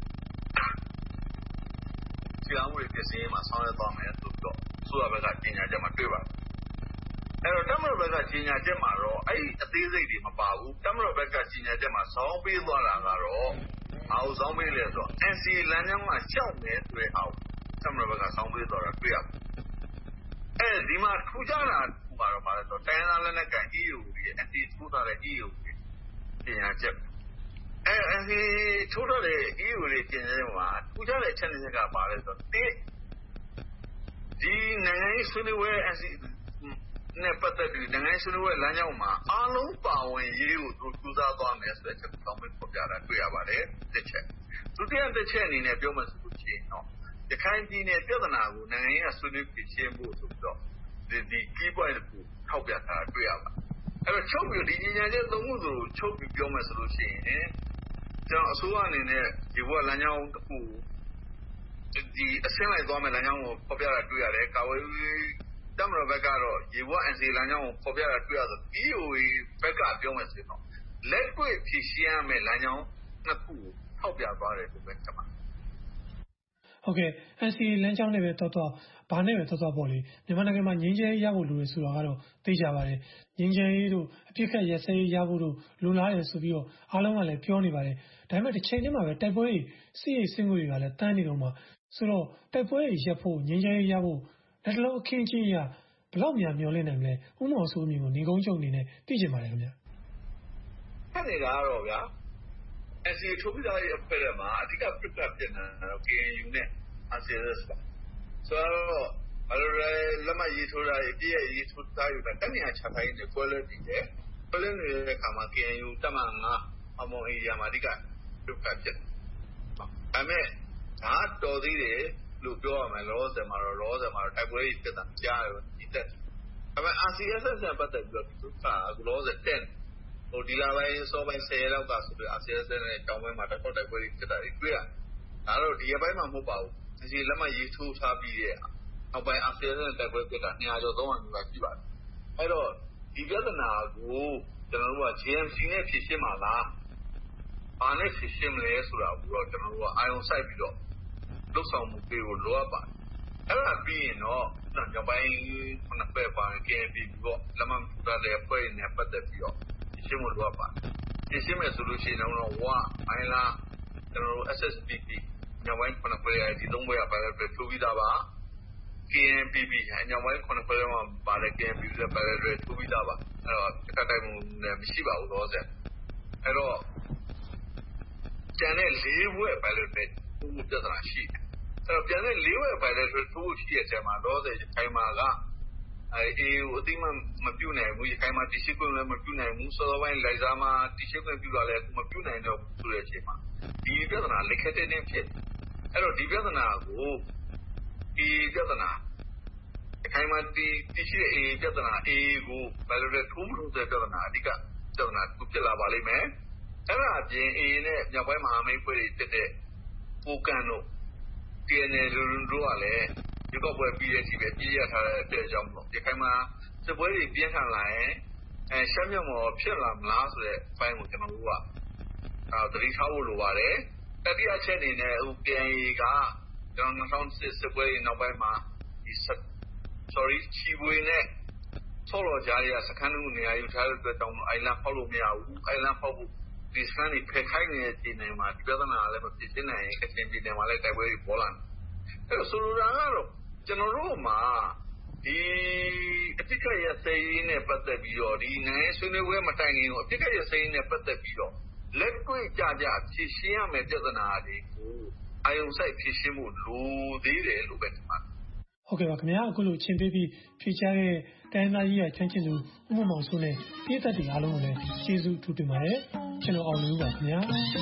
ခြေအောင်ဝေပြည်စည်းမှာဆောင်ရွက်သွားမယ်ဆိုတော့ဆိုရဘက်ကပညာချက်မှာတွေ့ပါတယ်အဲ့တော့တမရဘက်ကပညာချက်မှာတော့အဲ့ဒီအသေးစိတ်တွေမပါဘူးတမရဘက်ကပညာချက်မှာဇောင်းပေးသွားတာကတော့အောက်ဇောင်းပေးလဲဆိုတော့ N C A လမ်းကြောင်းကရှောက်မယ်ဆိုတဲ့အောက်တမရဘက်ကဇောင်းပေးသွားတာတွေ့ရတယ်အဲ့ဒီမှာထူးခြားတာကတော့ဘာလဲဆိုတော့တိုင်းသားလက်နက်ကန် E A O တွေ N C A ထိုးထားတဲ့ E A O တွေပညာချက်အဲ N C A ထိုးထားတဲ့ E A O တွေပညာချက်မှာထူးခြားတဲ့အချက်တွေကဘာလဲဆိုတော့ဒီဒီနိုင်ငံရေးဆွေးနွေးပွဲ N C A နဲ့ပတ်သက်ပြီးနိုင်ငံဆွေးနွေးပွဲလမ်းကြောင်းမှာအားလုံးပါဝင်ရေးကိုသူကြိုးစားသွားမယ်ဆိုတဲ့ချက်ကိုတောင်းပန်ဖော်ပြတာတွေ့ရပါတယ်တစ်ချက်ဒုတိယတစ်ချက်အနေနဲ့ပြောမှဆိုလို့ရှိရင်တော့ရခိုင်ပြည်နယ်ပြဿနာကိုနိုင်ငံရေးဆွေးနွေးပြီးရှင်းဖို့ဆိုပြီးတော့ဒီဒီ key point ကိုထောက်ပြတာတွေ့ရပါတယ်အဲ့တော့ချုပ်ပြီးဒီညဉ့်ညံချက်သုံးခုဆိုချုပ်ပြီးပြောမှဆိုလို့ရှိရင်ကျွန်တော်အစိုးရအနေနဲ့ဒီဘဝလမ်းကြောင်းတစ်ခုဒီအဆင့်လိုက်သွားမယ်လမ်းကြောင်းကိုဖော်ပြတာတွေ့ရတယ်ကာဝေးတမရဘက်ကတော့ရေဘွား N C A လမ်းကြောင်းကိုဖော်ပြတာတွေ့ရဆို E A O ဘက်ကပြောမယ်ဆိုရင်တော့လက်တွေ့ဖြည့်ရှင်းရမယ့်လမ်းကြောင်းနှစ်ခုကိုထောက်ပြသွားတယ်လို့ပဲထင်ပါတယ်ဟုတ်ကဲ့ N C A လမ်းကြောင်းနဲ့ပဲတော်တော်ဘာနဲ့ပဲတော်တော်ပေါ့လေမြန်မာနိုင်ငံမှာငြိမ်းချမ်းရေးရဖို့လိုတယ်ဆိုတာကတော့သိကြပါတယ်ငြိမ်းချမ်းရေးတို့အပြစ်ခတ်ရစဲရေးရဖို့တို့လိုလားတယ်ဆိုပြီးတော့အားလုံးကလည်းပြောနေပါတယ်ဒါပေမဲ့တစ်ချိန်တည်းမှာပဲတိုက်ပွဲတွေစစ်ရေးစင်ကိုတွေကလည်းတန်းနေတော့မှာဆိုတော့တိုက်ပွဲတွေရပ်ဖို့ငြိမ်းချမ်းရေးရဖို့လက်တလုံးအခင်းချင်းရဘလောက်များမျောလင့်နိုင်မလဲဥမောင်စိုးမြင့်ကိုနေကုန်းချုပ်အနေနဲ့သိချင်ပါတယ်ခင်ဗျာခက်နေတာတော့ဗျာ N C A ထိုးပြီးသားရဲ့အဖွဲ့ထဲမှာအဓိကပြတ်ပြတ်ပြနေတာတော့ K N U နဲ့ R C S ပါဆိုတော့ဘာလို့လဲလက်မှတ်ရေးထိုးတာရေးပြည့်ရေးထိုးတာယူတာတနည်းအားချခိုင်းနေကွဲလွဲနေတယ်ကွဲလွဲနေတဲ့အခါမှာ K N U တက်မှငါအမောင်အေရီယာမှာအဓိကပြတ်ပြတ်ဖြစ်ဒါပေမဲ့ဒါတော်သေးတယ်လို့ပြောရမယ်လောဆယ်မှာတော့လောဆယ်မှာတော့တိုက်ပွဲတွေဖြစ်တာကြားတယ်ဒီတက်ဒါပေမဲ့ R C S နဲ့ပတ်သက်ပြီးတော့သူကအခုလောဆယ်တက်ဟိုဒီလာပိုင်းစောပိုင်းဆယ်လောက်ကဆိုပြီး R C S နဲ့တောင်ပိုင်းမှာတော့တိုက်ပွဲတွေဖြစ်တာတွေတွေ့ရတယ်ဒါတော့ဒီအပိုင်းမှာမဟုတ်ပါဘူးဒီလက်မှတ်ရေးထိုးထားပြီးတဲ့နောက်ပိုင်း R C S နဲ့တိုက်ပွဲဖြစ်တာနှစ်ရာကျော်သုံးရာကျော်ရှိပါတယ်အဲ့တော့ဒီပြဿနာကိုကျွန်တော်တို့က J M C နဲ့ဖြေရှင်းမှာလားဘာနဲ့ဖြေရှင်းမလဲဆိုတာကိုတော့ကျွန်တော်တို့ကအာရုံစိုက်ပြီးတော့လှုပ်ဆောင်မှုပေးဖို့လိုအပ်ပါတယ်အဲ့ဒါပြီးရင်တော့ညပိုင်းခုနှစ်ပဲပါကင်းပြီးတော့လက်မှတ်ထိုးထားတဲ့အဖွဲ့နဲ့ပတ်သက်ပြီးတော့ရှင်းဖို့လိုအပ်ပါတယ်ရှင်းမယ်ဆိုလို့ရှိရင်တော့ဝါအိုင်လာကျွန်တော်တို့ S S P P မြောက်ပိုင်းခုနှစ်ဖွဲ့ကဒီသုံးဖွဲ့က ballot တွေထိုးပြီးသားပါ K N P P မြောက်ပိုင်းခုနှစ်ဖွဲ့မှာပါတဲ့ K N P P လည်း ballot တွေထိုးပြီးသားပါအဲ့တော့တစ်ခါတိုင်မှုလည်းမရှိပါဘူးတော့ဆက်အဲ့တော့ကျန်တဲ့လေးဖွဲ့ ballot တွေထိုးပြဿနာရှိတယ်အဲ့တော့ကျန်တဲ့လေးဖွဲ့ ballot တွေထိုးရှိတဲ့အချိန်မှာတော့ဆက်ခိုင်မာကအဲအေးကိုအတိမမပြုတ်နိုင်ဘူးခိုင်မာတရှိခွင့်လည်းမပြုတ်နိုင်ဘူးစောစောပိုင်းလိုက်စားမှာတရှိခွင့်ပြုတာလည်းမပြုတ်နိုင်တော့ဘူးဆိုတဲ့အချိန်မှာဒီပြဿနာလက်ခက်တဲ့နေဖြစ်အဲ့တော့ဒီပြဿနာကိုဒီပြဿနာခိုင်မာတီတရှိတဲ့အေးပြဿနာအေးကိုဘယ်လိုလဲထိုးမလို့တဲ့ပြဿနာအဓိကပြဿနာကိုဖြစ်လာပါလိမ့်မယ်အဲ့ဒါအပြင်အေးနဲ့မြောက်ပိုင်းမဟာမိတ်ဖွဲ့တွေတက်တဲ့ကိုကန်တို့ T N L တို့ကလည်းဒီကောပွဲပြီးတဲ့ဒီပဲပြည်ရထားတဲ့အကြောင်းပေါ့ဒီခိုင်မာစပွဲတွေပြင်းထန်လာရင်အဲရှမ်းမြောက်မှာဖြစ်လာမလားဆိုတဲ့အပိုင်းကိုကျွန်တော်တို့ကအဲသတိထားဖို့လိုပါတယ်တတိယချက်အနေနဲ့ဟို P N A ကကျွန်တော်၂၀၀၈စပွဲနောက်ပိုင်းမှာဒီ sorry ချီပွေနဲ့ဆော်လော်ကြားရစခန်းတို့နေရာယူထားတဲ့အတွက်တောင်းအိုင်လန်ဖောက်လို့မရဘူးအိုင်လန်ဖောက်ဖို့ဒီစခန်းတွေဖယ်ခိုင်းနေတဲ့ဒီနေရာမှာဒီပြဿနာလည်းမဖြစ်ရှင်းနိုင်ရင်ကချင်ပြည်နယ်မှာလည်းတိုက်ပွဲတွေပေါ်လာတယ်အဲ့တော့ဆိုလိုတာကတော့ကျွန်တော်တို့မှာဒီအတိတ်ရစေးနဲ့ပတ်သက်ပြီးတော့ဒီနိုင်ငံဆွေးနွေးပွဲမတိုင်ခင်ကိုအတိတ်ရစေးနဲ့ပတ်သက်ပြီးတော့လက်တွေ့ကြကြဖြေရှင်းရမယ့်ပြဿနာတွေကိုအာရုံစိုက်ဖြေရှင်းမှုလိုသေးတယ်လို့ပဲထင်ပါတယ်ဟုတ်ကဲ့ပါခင်ဗျာအခုလိုအချိန်ပေးပြီးဖြေချတဲ့တိုင်းသားကြီးရချမ်းချစ်သူဥမ္မောင်စိုးနဲ့ပြည်သက်တွေအားလုံးကိုလည်းကျေးဇူးထူးတင်ပါတယ်ကျွန်တော်အောင်လို့ပါခင်ဗျာ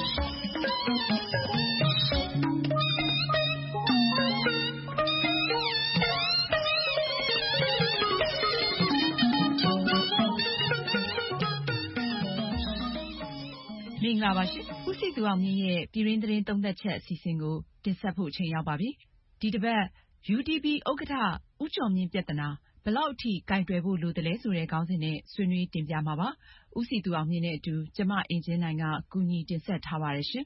မင်္ဂလာပါရှင်ဦးစီသူအောင်မြင့်ရဲ့ပြည်ရင်းသတင်းသုံးသက်ချက်အစီအစဉ်ကိုတင်ဆက်ဖို့အချိန်ရောက်ပါပြီဒီတစ်ပတ် U D P ဥက္ကဋ္ဌဦးကျော်မြင့်ပြဿနာဘယ်လောက်အထိကင်တွယ်ဖို့လိုတယ်လဲဆိုတဲ့ခေါင်းစဉ်နဲ့ဆွေးနွေးတင်ပြမှာပါဦးစီသူအောင်မြင့်နဲ့အတူကျမအင်ကြင်းနိုင်ကကူညီတင်ဆက်ထားပါတယ်ရှင်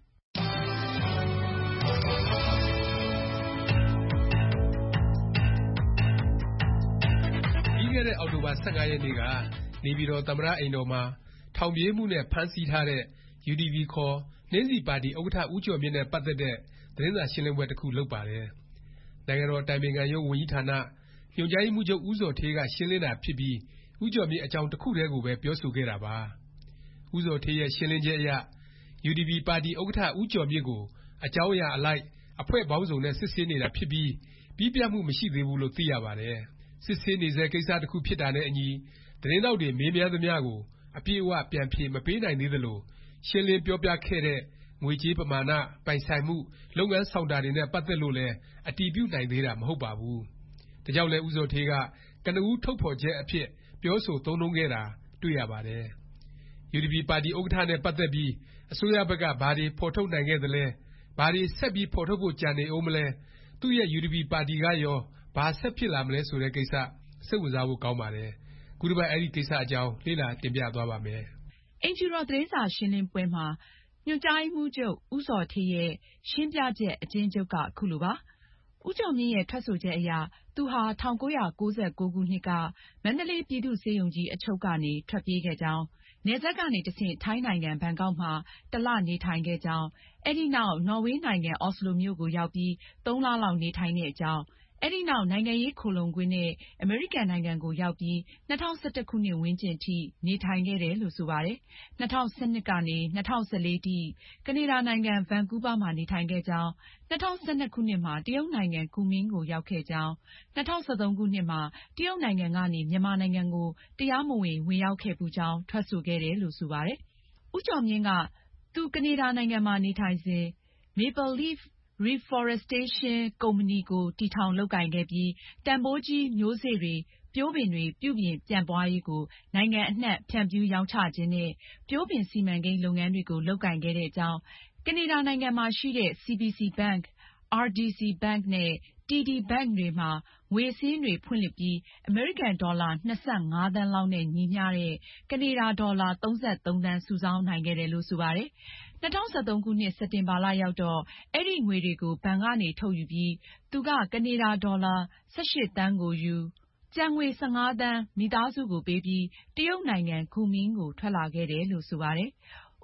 ပြီးခဲ့တဲ့အောက်တိုဘာ၁၅ရက်နေ့ကနေပြည်တော်သမ္မတအိမ်တော်မှာထောင်ပြေးမှုနဲ့ဖမ်းဆီးထားတဲ့ U D P ခေါ်နှင်းဆီပါတီဥက္ကဋ္ဌဦးကျော်မြင့်နဲ့ပတ်သက်တဲ့သတင်းစာရှင်းလင်းပွဲတစ်ခုလုပ်ပါတယ်။နိုင်ငံတော်အတိုင်ပင်ခံရုံးဝန်ကြီးဌာနညွှန်ကြားရေးမှူးချုပ်ဦးဇော်ဌေးကရှင်းလင်းတာဖြစ်ပြီးဦးကျော်မြင့်အကြောင်းတစ်ခုတည်းကိုပဲပြောဆိုခဲ့တာပါ။ဦးဇော်ဌေးရဲ့ရှင်းလင်းချက်အရ U D P ပါတီဥက္ကဋ္ဌဦးကျော်မြင့်ကိုအကြောင်းအရာအလိုက်အဖွဲ့ပေါင်းစုံနဲ့စစ်ဆေးနေတာဖြစ်ပြီးပြီးပြတ်မှုမရှိသေးဘူးလို့သိရပါတယ်။စစ်ဆေးနေဆဲကိစ္စတစ်ခုဖြစ်တာနဲ့အညီသတင်းထောက်တွေမေးမြန်းသမျှကိုအပြည့်အဝပြန်ဖြေမပေးနိုင်သေးသလိုရှင်းလင်းပြောပြခဲ့တဲ့ငွေကြေးပမာဏပိုင်ဆိုင်မှုလုပ်ငန်းဆောင်တာတွေနဲ့ပတ်သက်လို့လည်းအတည်ပြုနိုင်သေးတာမဟုတ်ပါဘူး။ဒါကြောင့်လည်းဦးဇော်ဌေးကကနဦးထုတ်ဖော်ချက်အဖြစ်ပြောဆိုသုံးနှုန်းခဲ့တာတွေ့ရပါတယ်။ U D P ပါတီဥက္ကဋ္ဌနဲ့ပတ်သက်ပြီးအစိုးရဘက်ကဘာတွေဖော်ထုတ်နိုင်ခဲ့သလဲဘာတွေဆက်ပြီးဖော်ထုတ်ဖို့ကြံနေဦးမလဲသူ့ရဲ့ U D P ပါတီကရောဘာဆက်ဖြစ်လာမလဲဆိုတဲ့ကိစ္စစိတ်ဝင်စားဖို့ကောင်းပါတယ်။ခုတစ်ပတ်အဲဒီကိစ္စအကြောင်းလေ့လာတင်ပြသွားပါ့မယ်။အိမ်ဖြူတော်သတင်းစာရှင်းလင်းပွဲမှာညွှန်ကြားရေးမှူးချုပ်ဦးဇော်ဌေးရဲ့ရှင်းပြချက်အကျဉ်းချုပ်ကခုလိုပါ။ဦးကျော်မြင့်ရဲ့ထွက်ဆိုချက်အရသူဟာ၁၉၉၉ခုနှစ်ကမန္တလေးပြည်သူ့ဆေးရုံကြီးအချုပ်ကနေထွက်ပြေးခဲ့ကြောင်းနယ်စပ်ကနေတဆင့်ထိုင်းနိုင်ငံဘန်ကောက်မှာတစ်လနေထိုင်ခဲ့ကြောင်းအဲဒီနောက်နော်ဝေးနိုင်ငံအော်စလိုမြို့ကိုရောက်ပြီးသုံးလလောက်နေထိုင်တဲ့အကြောင်းအဲဒီနောက်နိုင်ငံရေးခိုလှုံခွင့်နဲ့အမေရိကန်နိုင်ငံကိုရောက်ပြီး၂၀၁၁ခုနှစ်ဝန်းကျင်ထိနေထိုင်ခဲ့တယ်လို့ဆိုပါတယ်။၂၀၁၂ကနေ၂၀၁၄ထိကနေဒါနိုင်ငံဗန်ကူးဗားမှာနေထိုင်ခဲ့ကြောင်း၂၀၁၂ခုနှစ်မှာတရုတ်နိုင်ငံကူမင်းကိုရောက်ခဲ့ကြောင်း၂၀၁၃ခုနှစ်မှာတရုတ်နိုင်ငံကနေမြန်မာနိုင်ငံကိုတရားမဝင်ဝင်ရောက်ခဲ့ပူးကြောင်းထွက်ဆိုခဲ့တယ်လို့ဆိုပါတယ်။ဦးကျော်မြင့်ကသူကနေဒါနိုင်ငံမှာနေထိုင်စဉ် Maple Leaf Reforestation ကုမ္ပဏီကိုတည်ထောင်လုပ်ကိုင်ခဲ့ပြီးတန်ဖိုးကြီးမျိုးစေ့တွေပျိုးပင်တွေပြုပြင်ပြန့်ပွားရေးကိုနိုင်ငံအနှံ့ဖြန့်ဖြူးရောင်းချခြင်းနဲ့ပျိုးပင်စီမံကိန်းလုပ်ငန်းတွေကိုလုပ်ကိုင်ခဲ့တဲ့အကြောင်းကနေဒါနိုင်ငံမှာရှိတဲ့ C B C Bank, R D C Bank နဲ့ T D Bank တွေမှာငွေစာရင်းတွေဖွင့်လှစ်ပြီးအမေရိကန်ဒေါ်လာ၂၅သန်းလောက်နဲ့ညီမျှတဲ့ကနေဒါဒေါ်လာ၃၃သန်းစုဆောင်းနိုင်ခဲ့တယ်လို့ဆိုပါတယ်။၂၀၁၃ခုနှစ်စက်တင်ဘာလရောက်တော့အဲဒီငွေတွေကိုဘဏ်ကနေထုတ်ယူပြီးသူကကနေဒါဒေါ်လာ၁၈သန်းကိုယူကျန်ငွေ၁၅သန်းမိသားစုကိုပေးပြီးတရုတ်နိုင်ငံကူမင်းကိုထွက်လာခဲ့တယ်လို့ဆိုပါတယ်။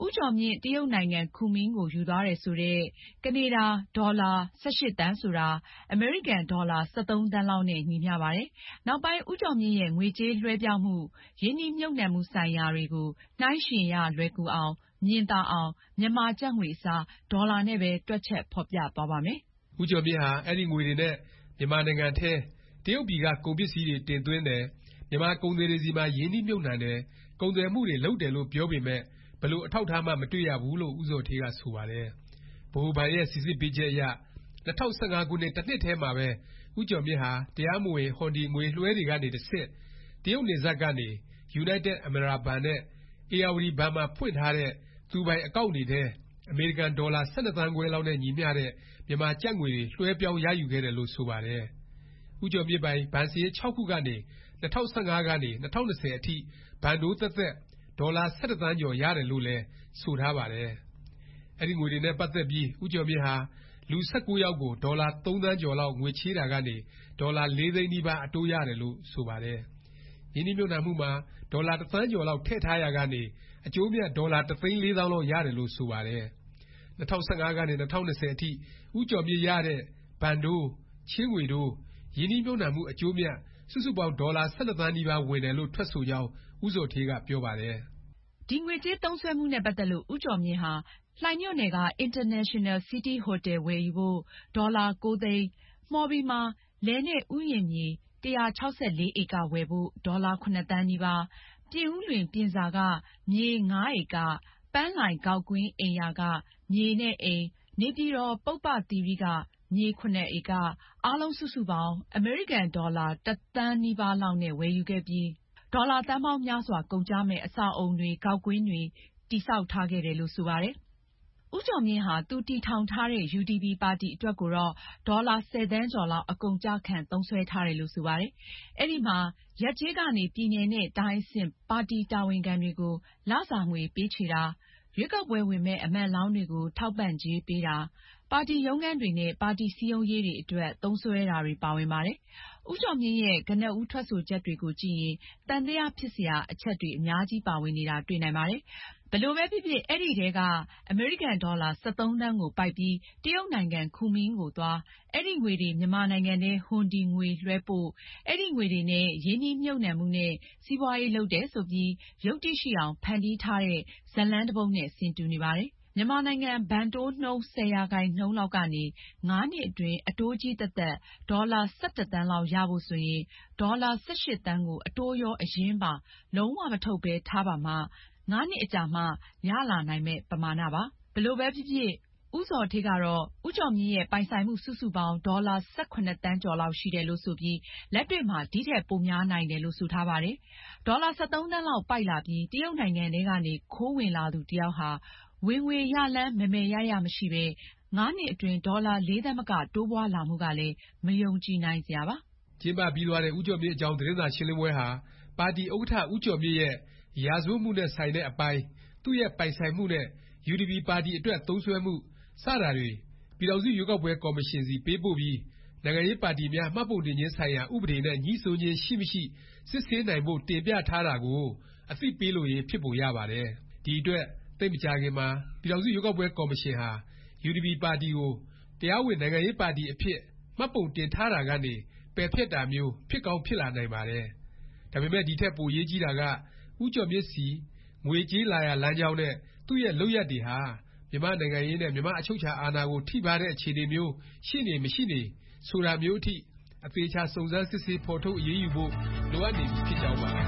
ဦးကျော်မြင့်တရုတ်နိုင်ငံကူမင်းကိုယူသွားတယ်ဆိုတဲ့ကနေဒါဒေါ်လာ၁၈သန်းဆိုတာအမေရိကန်ဒေါ်လာ၁၃သန်းလောက်နဲ့ညီမျှပါတယ်။နောက်ပိုင်းဦးကျော်မြင့်ရဲ့ငွေကြေးလွှဲပြောင်းမှုရင်းနှီးမြှုပ်နှံမှုဆိုင်ရာတွေကိုနှိုင်းယှဉ်ရလွယ်ကူအောင်မြင်သာအောင်မြန်မာကျပ်ငွေအစားဒေါ်လာနဲ့ပဲတွက်ချက်ဖော်ပြသွားပါမယ်။ဦးကျော်မြင့်ဟာအဲ့ဒီငွေတွေနဲ့မြန်မာနိုင်ငံထဲတရုတ်ပြည်ကကုန်ပစ္စည်းတွေတင်သွင်းတယ်မြန်မာကုန်သည်တွေစီမှာရင်းနှီးမြှုပ်နှံတယ်ကုန်သွယ်မှုတွေလုပ်တယ်လို့ပြောပေမဲ့ဘယ်လိုအထောက်ထားမှမတွေ့ရဘူးလို့ဦးဇော်ဌေးကဆိုပါတယ်။ဗဟိုဘဏ်ရဲ့စိစစ်ပေးချက်အရ၂၀၁၅ခုနှစ်တစ်နှစ်ထဲမှာပဲဦးကျော်မြင့်ဟာတရားမဝင်ဟွန်ဒီငွေလွှဲတွေကနေတစ်ဆင့်တရုတ်နယ်စပ်ကနေ United Amara ဘဏ်နဲ့ဧရာဝတီဘဏ်မှာဖွင့်ထားတဲ့သူပိုင်အကောင့်တွေထဲအမေရိကန်ဒေါ်လာ၁၂သန်းခွဲလောက်နဲ့ညီမျှတဲ့မြန်မာကျပ်ငွေတွေလွှဲပြောင်းရယူခဲ့တယ်လို့ဆိုပါတယ်။ဦးကျော်မြင့်ပိုင်ဘဏ်စာရင်း၆ခုကနေ၂၀၁၅ကနေ၂၀၂၀အထိဘဏ်တိုးသက်သက်ဒေါ်လာ၁၁သန်းကျော်ရတယ်လို့လည်းဆိုထားပါတယ်။အဲဒီငွေတွေနဲ့ပတ်သက်ပြီးဦးကျော်မြင့်ဟာလူ၁၉ယောက်ကိုဒေါ်လာ၃သန်းကျော်လောက်ငွေချေးတာကနေဒေါ်လာ၄သိန်းနီးပါးအတိုးရတယ်လို့ဆိုပါတယ်။ရင်းနှီးမြှုပ်နှံမှုမှာဒေါ်လာတစ်သန်းကျော်လောက်ထည့်ထားရာကနေအကျိုးအမြတ်ဒေါ်လာတစ်သိန်းလေးသောင်းလောက်ရတယ်လို့ဆိုပါတယ်။၂၀၁၅ကနေ၂၀၂၀အထိဦးကျော်မြင့်ရတဲ့ဘဏ်တိုးချေးငွေတိုးရင်းနှီးမြှုပ်နှံမှုအကျိုးအမြတ်စုစုပေါင်းဒေါ်လာ၁၂သန်းနီးပါးဝင်တယ်လို့ထွက်ဆိုကြောင်းဦးဇော်ဌေးကပြောပါတယ်။ဒီငွေကြေးသုံးစွဲမှုနဲ့ပတ်သက်လို့ဦးကျော်မြင့်ဟာလှိုင်မြို့နယ်က International City Hotel ဝယ်ယူဖို့ဒေါ်လာ၉သိန်းမှော်ဘီမှာလယ်နဲ့ဥယျာဉ်မြေ၁၆၄ဧကဝယ်ဖို့ဒေါ်လာ၇သန်းနီးပါးပြင်ဦးလွင်ပြင်စာကမြေ၅ဧကပန်းလှိုင်ဂေါက်ကွင်းအိမ်ယာကမြေနဲ့အိမ်နေပြည်တော်ပုပ္ပသီရိကမြေ၇ဧကအားလုံးစုစုပေါင်းအမေရိကန်ဒေါ်လာတစ်သန်းနီးပါးလောက်နဲ့ဝယ်ယူခဲ့ပြီးဒေါ်လာသန်းပေါင်းများစွာကုန်ကျမယ့်အဆောက်အဦတွေဂေါက်ကွင်းတွေတည်ဆောက်ထားခဲ့တယ်လို့ဆိုပါတယ်။ဦးကျော်မြင့်ဟာသူတည်ထောင်ထားတဲ့ ယူဒီပီ ပါတီအတွက်ကိုတော့ဒေါ်လာ၁၀သန်းကျော်လောက်အကုန်အကျခံသုံးစွဲထားတယ်လို့ဆိုပါတယ်။အဲဒီမှာရပ်ကျေးကနေပြည်နယ်နဲ့တိုင်းအဆင့်ပါတီတာဝန်ခံတွေကိုလစာငွေပေးချေတာရွေးကောက်ပွဲဝင်မယ့်အမတ်လောင်းတွေကိုထောက်ပံ့ကြေးပေးတာပါတီရုံးခန်းတွေနဲ့ပါတီစည်းရုံးရေးတွေအတွက်သုံးစွဲတာတွေပါဝင်ပါတယ်။ဦးကျော်မြင့်ရဲ့ကနဦးထွက်ဆိုချက်တွေကိုကြည့်ရင်သံသယဖြစ်စရာအချက်တွေအများကြီးပါဝင်နေတာတွေ့နိုင်ပါတယ်။ဘယ်လိုပဲဖြစ်ဖြစ်အဲဒီထဲကအမေရိကန်ဒေါ်လာ၁၃သန်းကိုပိုက်ပြီးတရုတ်နိုင်ငံကူမင်းကိုသွားအဲဒီငွေတွေမြန်မာနိုင်ငံထဲဟွန်ဒီငွေလွှဲပို့အဲဒီငွေတွေနဲ့ရင်းနှီးမြှုပ်နှံမှုနဲ့စီးပွားရေးလုပ်တယ်ဆိုပြီးယုတ္တိရှိအောင်ဖန်တီးထားတဲ့ဇာတ်လမ်းတစ်ပုဒ်နဲ့ဆင်တူနေပါတယ်။မြန်မာနိုင်ငံဘဏ်တိုးနှုန်း၁၀ရာခိုင်နှုန်းလောက်ကနေ၅နှစ်အတွင်းအတိုးကြီးသက်သက်ဒေါ်လာ၁၁သန်းလောက်ရဖို့ဆိုရင်ဒေါ်လာ၁၈သန်းကိုအတိုးရောအရင်းပါလုံးဝမထုတ်ပဲထားပါမှငါးနှစ်အကြာမှရလာနိုင်မယ့်ပမာဏပါ။ဘယ်လိုပဲဖြစ်ဖြစ်ဦးဇော်ဌေးကတော့ဦးကျော်မြင့်ရဲ့ပိုင်ဆိုင်မှုစုစုပေါင်းဒေါ်လာ၁၇သန်းကျော်လောက်ရှိတယ်လို့ဆိုပြီးလက်တွေ့မှာဒီထက်ပိုများနိုင်တယ်လို့ဆိုထားပါတယ်။ဒေါ်လာ၁၃သန်းလောက်ပိုက်လာပြီးတရုတ်နိုင်ငံထဲကနေခိုးဝင်လာသူတစ်ယောက်ဟာဝင်ငွေရလမ်းမယ်မယ်ရရမရှိပဲငါးနှစ်အတွင်းဒေါ်လာလေးသန်းမကတိုးပွားလာမှုကလည်းမယုံကြည်နိုင်စရာပါ။ကျင်းပပြီးသွားတဲ့ဦးကျော်မြင့်အကြောင်းသတင်းစာရှင်းလင်းပွဲဟာပါတီဥက္ကဋ္ဌဦးကျော်မြင့်ရဲ့ရာဇဝတ်မှုနဲ့ဆိုင်တဲ့အပိုင်းသူ့ရဲ့ပိုင်ဆိုင်မှုနဲ့ယူဒီပီပါတီအတွက်သုံးစွဲမှုစတာတွေပြည်ထောင်စုရွေးကောက်ပွဲကော်မရှင်စီပေးပို့ပြီးနိုင်ငံရေးပါတီများမှတ်ပုံတင်ခြင်းဆိုင်ရာဥပဒေနဲ့ငြိစွန်းခြင်းရှိမရှိစစ်ဆေးနိုင်ဖို့တင်ပြထားတာကိုအသိပေးလိုရင်းဖြစ်ပုံရပါတယ်။ဒီအတွက်သိပ်မကြာခင်မှာပြည်ထောင်စုရွေးကောက်ပွဲကော်မရှင်ဟာယူဒီပီပါတီကိုတရားဝင်နိုင်ငံရေးပါတီအဖြစ်မှတ်ပုံတင်ထားတာကနေပယ်ဖျက်တာမျိုးဖြစ်ကောင်းဖြစ်လာနိုင်ပါတယ်။ဒါပေမဲ့ဒီထက်ပိုရေးကြီးတာကဦးကျော်မြင့်စီငွေကြေးလာရာလမ်းကြောင်းနဲ့သူ့ရဲ့လုပ်ရပ်တွေဟာမြန်မာနိုင်ငံရေးနဲ့မြန်မာအချုပ်အခြာအာဏာကိုထိပါတဲ့အခြေအနေမျိုးရှိနေမရှိနေဆိုတာမျိုးအထိအသေအခြာစုံစမ်းစစ်ဆေးဖော်ထုတ်အရေးယူဖို့လိုအပ်နေပြီဖြစ်ကြောင်းပါ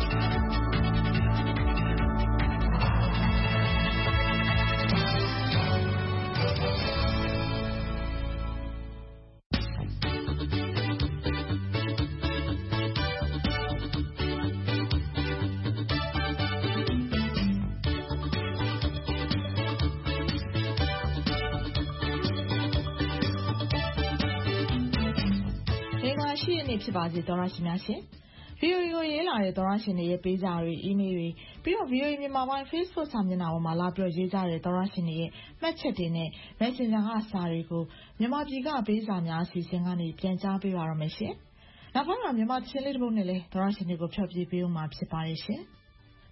ရှိရနေ့ဖြစ်ပါစေသောရရှင်များရှင်။ VOA ကိုရေးလာတဲ့သောရရှင်တွေရဲ့ပေးစာတွေအီးမေးလ်တွေပြီးတော့ VOA မြန်မာပိုင်း Facebook စာမျက်နှာပေါ်မှာလာပြီးရေးကြတဲ့သောရရှင်တွေရဲ့မှတ်ချက်တွေနဲ့ Messenger ကစာတွေကိုမြန်မာပြည်ကပေးစာများအစီအစဉ်ကနေပြန်ကြားပေးပါရမယ်ရှင်။နောက်ပိုင်းမှာမြန်မာချင်းလေးတစ်ပုဒ်နဲ့လည်းသောရရှင်တွေကိုဖျော်ဖြေပေးဦးမှာဖြစ်ပါတယ်ရှင်။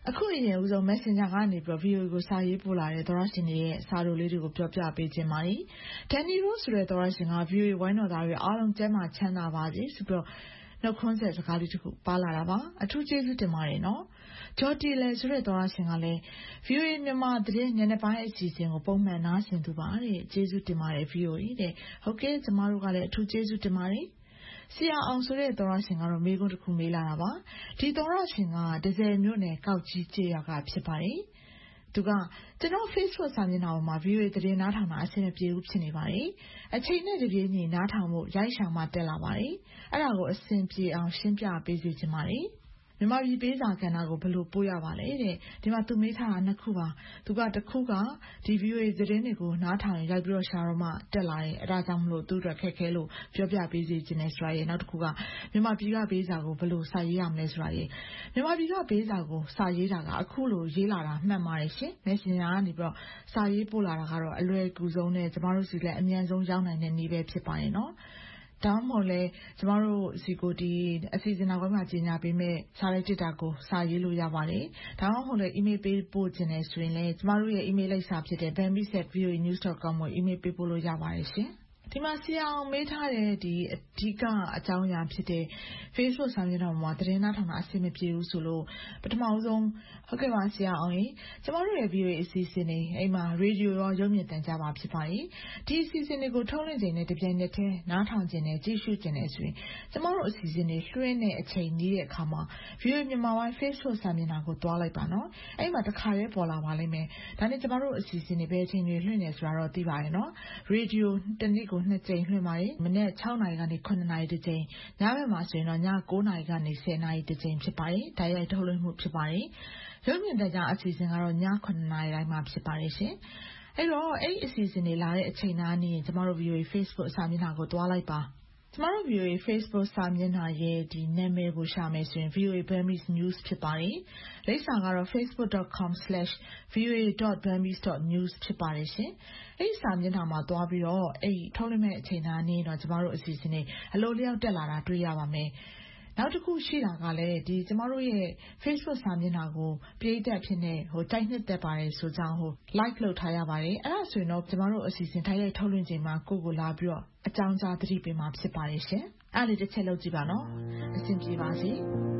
အခုအရင်ဦးဆုံး Messenger ကနေပြီးတော့ ဗီအိုအေ ကိုစာရေးပို့လာတဲ့သောရရှင်တွေရဲ့စာတို့လေးတွေကိုပြောပြပေးခြင်းပါတယ်။ Danny Rose ဆိုတဲ့သောရရှင်က ဗီအိုအေ ဝိုင်းတော်သားတွေအားလုံးကျန်းမာချမ်းသာပါစေဆိုပြီးတော့နှုတ်ခွန်းဆက်စကားလေးတစ်ခုပါလာတာပါ။အထူးကျေးဇူးတင်ပါတယ်နော်။ Jyoti လည်းဆိုတဲ့သောရရှင်ကလည်း ဗီအိုအေ မြန်မာသတင်းညနေပိုင်းအစီအစဉ်ကိုပုံမှန်နားဆင်သူပါတဲ့။ကျေးဇူးတင်ပါတယ် ဗီအိုအေ တဲ့။ဟုတ်ကဲ့ကျမတို့ကလည်းအထူးကျေးဇူးတင်ပါတယ်။ဆရာအောင်ဆိုတဲ့သောရရှင်ကတော့မေးခွန်းတစ်ခုမေးလာတာပါ။ဒီသောရရှင်ကဒဇယ်မြို့နယ်ကောက်ကြီးကျေးရွာကဖြစ်ပါတယ်။သူကကျွန်တော် Facebook စာမျက်နှာပေါ်မှာ ဗီအိုအေ သတင်းနားထောင်တာအဆင်မပြေဘူးဖြစ်နေပါတယ်။အချိန်နဲ့တပြေးညီနားထောင်ဖို့ရိုက်ရှာမှတက်လာပါတယ်။အဲ့ဒါကိုအဆင်ပြေအောင်ရှင်းပြပေးစီချင်ပါတယ်။မြန်မာပြည်ပေးစာကဏ္ဍကိုဘယ်လိုပို့ရပါလဲတဲ့ဒီမှာသူမေးထားတာနှစ်ခုပါသူကတစ်ခုကဒီ ဗီအိုအေ သတင်းတွေကိုနားထောင်ရိုက်ပြီးတော့ရှာတော့မှတက်လာတယ်အဲ့ဒါကြောင့်မလို့သူ့အတွက်ခက်ခဲလို့ပြောပြပေးစီခြင်းနဲ့ဆိုတာရေနောက်တစ်ခုကမြန်မာပြည်ကပေးစာကိုဘယ်လိုစာရေးရမလဲဆိုတာရေမြန်မာပြည်ကပေးစာကိုစာရေးတာကအခုလိုရေးလာတာမှန်ပါတယ်ရှင် Messenger ကနေပြီးတော့စာရေးပို့လာတာကတော့အလွယ်ကူဆုံးနဲ့ကျမတို့စီလည်းအမြန်ဆုံးရောက်နိုင်တဲ့နည်းပဲဖြစ်ပါရဲ့နော်ဒါမှမဟုတ်လဲကျမတို့စီကိုဒီအစီအစဉ်နောက်ပိုင်းမှာကြီးညာပေးမဲ့စာရိုက်တစ်တာကိုစာရေးလို့ရပါတယ်ဒါမှမဟုတ်လဲ email ပေးပို့ခြင်းနဲ့ဆိုရင်လည်းကျမတို့ရဲ့ email လိပ်စာဖြစ်တဲ့ bambis at v o a news dot com ကို email ပေးပို့လို့ရပါတယ်ရှင်ဒီမှာဆရာအောင်မေးထားတဲ့ဒီအဓိကအကြောင်းအရာဖြစ်တဲ့ Facebook စာမျက်နှာမှာသတင်းနားထောင်တာအဆင်မပြေဘူးဆိုလို့ပထမဆုံးဟုတ်ကဲ့ပါဆရာအောင်ရေကျမတို့ရဲ့ ဗီအိုအေ အစီအစဉ်တွေအိမ်မှာရေဒီယိုရောရုပ်မြင်သံကြားမှာဖြစ်ပါတယ်ဒီအစီအစဉ်တွေကိုထုတ်လွှင့်ချိန်နဲ့တပြိုင်နက်တည်းနားထောင်ခြင်းနဲ့ကြည့်ရှုခြင်းနဲ့ဆိုရင်ကျမတို့အစီအစဉ်တွေလွှင့်တဲ့အချိန်ကြီးတဲ့အခါမှာ ဗီအိုအေ မြန်မာပိုင်း Facebook စာမျက်နှာကိုတွားလိုက်ပါနော်အဲ့မှာတစ်ခါလေးပေါ်လာပါလိမ့်မယ်ဒါနဲ့ကျမတို့အစီအစဉ်တွေဘယ်အချိန်တွေလွှင့်နေဆိုတာတော့သိပါတယ်နော်ရေဒီယိုတစ်နေ့ကိုနှစ်ကြိမ်လွှင့်ပါတယ်မနေ့၆နာရီကနေခုနှစ်နာရီတစ်ကြိမ်ညဘက်မှာဆိုရင်တော့ည၉နာရီကနေဆယ်နာရီတစ်ကြိမ်ဖြစ်ပါတယ်ဓာတ်ရိုက်ထုတ်လွှင့်မှုဖြစ်ပါတယ်ရုပ်မြင်သံကြားအစီအစဉ်ကတော့ညခုနှစ်နာရီတိုင်းမှာဖြစ်ပါတယ်ရှင်အဲ့တော့အဲ့အစီအစဉ်တွေလာတဲ့အချိန်နားနေကျမတို့ ဗီအိုအေ Facebook စာမျက်နှာကိုတွားလိုက်ပါကျမတို့ ဗီအိုအေ Facebook စာမျက်နှာရဲ့ဒီနာမည်ကိုရှာမယ်ဆိုရင် ဗီအိုအေ Burmese News ဖြစ်ပါတယ်လိပ်စာကတော့ facebook dot com slash v o a dot burmese dot news ဖြစ်ပါတယ်ရှင်အဲ့စာမျက်နှာမှာတွားပြီးတော့အဲ့ထုတ်လွှင့်မဲ့အချိန်နားနေတော့ကျမတို့အစီအစဉ်တွေအလိုလျောက်တက်လာတာတွေ့ရပါမယ်နောက်တစ်ခုရှိတာကလည်းဒီကျမတို့ရဲ့ Facebook စာမျက်နှာကိုပရိသတ်ဖြစ်နေဟိုတိုက်နှစ်သက်ပါတယ်ဆိုကြောင်းဟို like လုပ်ထားရပါတယ်အဲ့ဒါဆိုရင်တော့ကျမတို့အစီအစဉ်ထိုင်ရိုက်ထုတ်လွှင့်ချိန်မှာကိုကိုလာပြီးတော့အကြောင်းကြားသတိပေးမှာဖြစ်ပါတယ်ရှင်အဲ့လေးတစ်ချက်လုပ်ကြည့်ပါနော်အဆင်ပြေပါစေ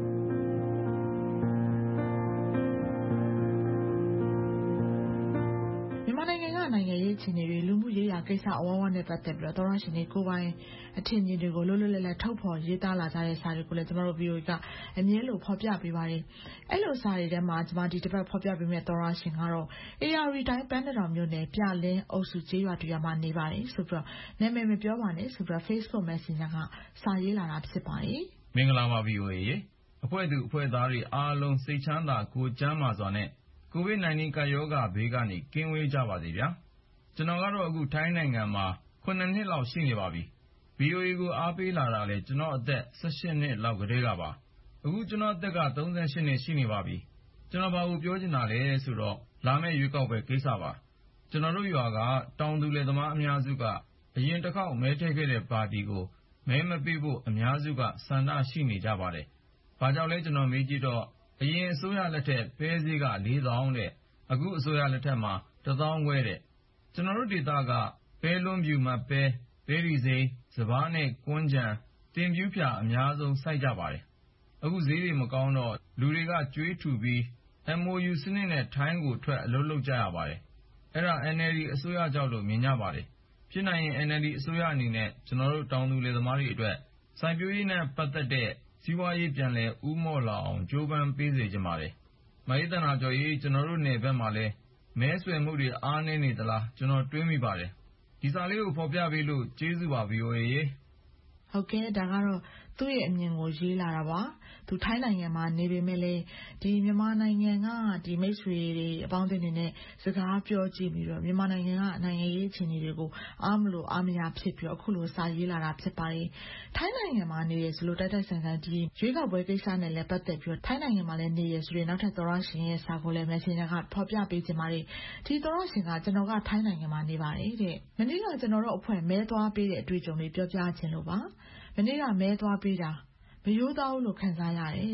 နိုင်ငံကနိုင်ငံရေးအခြေအနေတွေလူမှုရေးရာကိစ္စအဝဝနဲ့ပတ်သက်ပြီးတော့သောရရှင်တွေကိုပိုင်အထင်မြင်တွေကိုလွတ်လွတ်လပ်လပ်ထုတ်ဖော်ရေးသားလာကြတဲ့စာတွေကိုလည်းကျမတို့ ဗီအိုအေ ကအမြဲလိုဖော်ပြပေးပါတယ်။အဲ့လိုစာတွေထဲမှာကျမဒီတစ်ပတ်ဖော်ပြပေးမဲ့သောရရှင်ကတော့ အေအာရီတိုင်းပန်းတော်မြို့နယ်ပြလင်းအုပ်စုကျေးရွာတရားမှာနေပါတယ်ဆိုပြီးတော့နာမည်မပြောပါနဲ့ဆိုပြီးတော့ Facebook Messenger ကစာရေးလာတာဖြစ်ပါတယ်။မင်္ဂလာပါ ဗီအိုအေ အဖွဲ့သူအဖွဲ့သားတွေအားလုံးစိတ်ချမ်းသာကိုယ်ကျန်းမာစွာနဲ့ကိုဗစ် ၁၉ ကပ်ရောဂါဘေးကနေကင်းဝေးကြပါစေဗျာကျွန်တော်ကတော့အခုထိုင်းနိုင်ငံမှာခုနှစ်နှစ်လောက်ရှိနေပါပြီ ဗီအိုအေ ကိုအားပေးလာတာလေကျွန်တော်အသက်၁၈နှစ်လောက်ကတည်းကပါအခုကျွန်တော်အသက်က၃၈နှစ်ရှိနေပါပြီကျွန်တော်ဘာကိုပြောချင်တာလဲဆိုတော့လာမယ့်ရွေးကောက်ပွဲကိစ္စပါကျွန်တော်တို့ရွာကတောင်သူလယ်သမားအများစုကအရင်တစ်ခေါက်မဲထည့်ခဲ့တဲ့ပါတီကိုမဲမပေးဖို့အများစုကဆန္ဒရှိနေကြပါတယ်ဘာကြောင့်လဲကျွန်တော်မေးကြည့်တော့အရင်အစိုးရလက်ထက်ပဲဈေးကလေးသောင်းတဲ့အခုအစိုးရလက်ထက်မှာတစ်သောင်းခွဲတဲ့ကျွန်တော်တို့ဒေသကပဲလွန်ပြူမတ်ပဲပဲရီစိမ်းစပားနဲ့ကွန်းကြံတင်ပြူးဖြာအများဆုံးစိုက်ကြပါတယ်အခုဈေးတွေမကောင်းတော့လူတွေကကြွေးထူပြီး အမ် အို ယူ စနစ်နဲ့ထိုင်းကိုထွက်အလုပ်လုပ်ကြရပါတယ်အဲ့ဒါ အန် အယ်လ် ဒီ အစိုးရကြောင့်လို့မြင်ကြပါတယ်ဖြစ်နိုင်ရင် အန် အယ်လ် ဒီ အစိုးရအနေနဲ့ကျွန်တော်တို့တောင်သူလယ်သမားတွေအတွက်စိုက်ပျိုးရေးနဲ့ပတ်သက်တဲ့စီးပွားရေးပြန်လည်ဦးမော့လာအောင်ကြိုးပမ်းပေးစေချင်ပါတယ်မဟိသနာကျော်ရေးကျွန်တော်တို့နယ်ဘက်မှာလဲမဲဆွယ်မှုတွေအားနည်းနေသလားကျွန်တော်တွေးမိပါတယ်ဒီစာလေးကိုဖော်ပြပေးလို့ကျေးဇူးပါ ဗီအိုအေ ရေဟုတ်ကဲ့ဒါကတော့သူ့ရဲ့အမြင်ကိုရေးလာတာပါသူထိုင်းနိုင်ငံမှာနေပေမဲ့လည်းဒီမြန်မာနိုင်ငံကဒီမိတ်ဆွေတွေအပေါင်းအသင်းတွေနဲ့စကားပြောကြည့်ပြီးတော့မြန်မာနိုင်ငံကနိုင်ငံရေးအခြေအနေတွေကိုအားမလို့အားမရဖြစ်ပြီးတော့အခုလိုစာရေးလာတာဖြစ်ပါတယ်ထိုင်းနိုင်ငံမှာနေရဆိုလို့တိုက်တိုက်ဆန်ဆန်ဒီရွေးကောက်ပွဲကိစ္စနဲ့လည်းပတ်သက်ပြီးတော့ထိုင်းနိုင်ငံမှာလည်းနေရဆိုရင်နောက်ထပ်သောရရှင်ရဲ့စာကိုလည်း Messenger ကဖော်ပြပေးခြင်းပါတယ်ဒီသောရရှင်ကကျွန်တော်ကထိုင်းနိုင်ငံမှာနေပါတယ်တဲ့မနေ့ကကျွန်တော်တို့အဖွဲ့မဲသွားပေးတဲ့အတွေ့အကြုံလေးပြောပြခြင်းလို့ပါမနေ့ကမဲသွားပေးတာမရိုးသားဘူးလို့ခံစားရတယ်တဲ့။ဘာ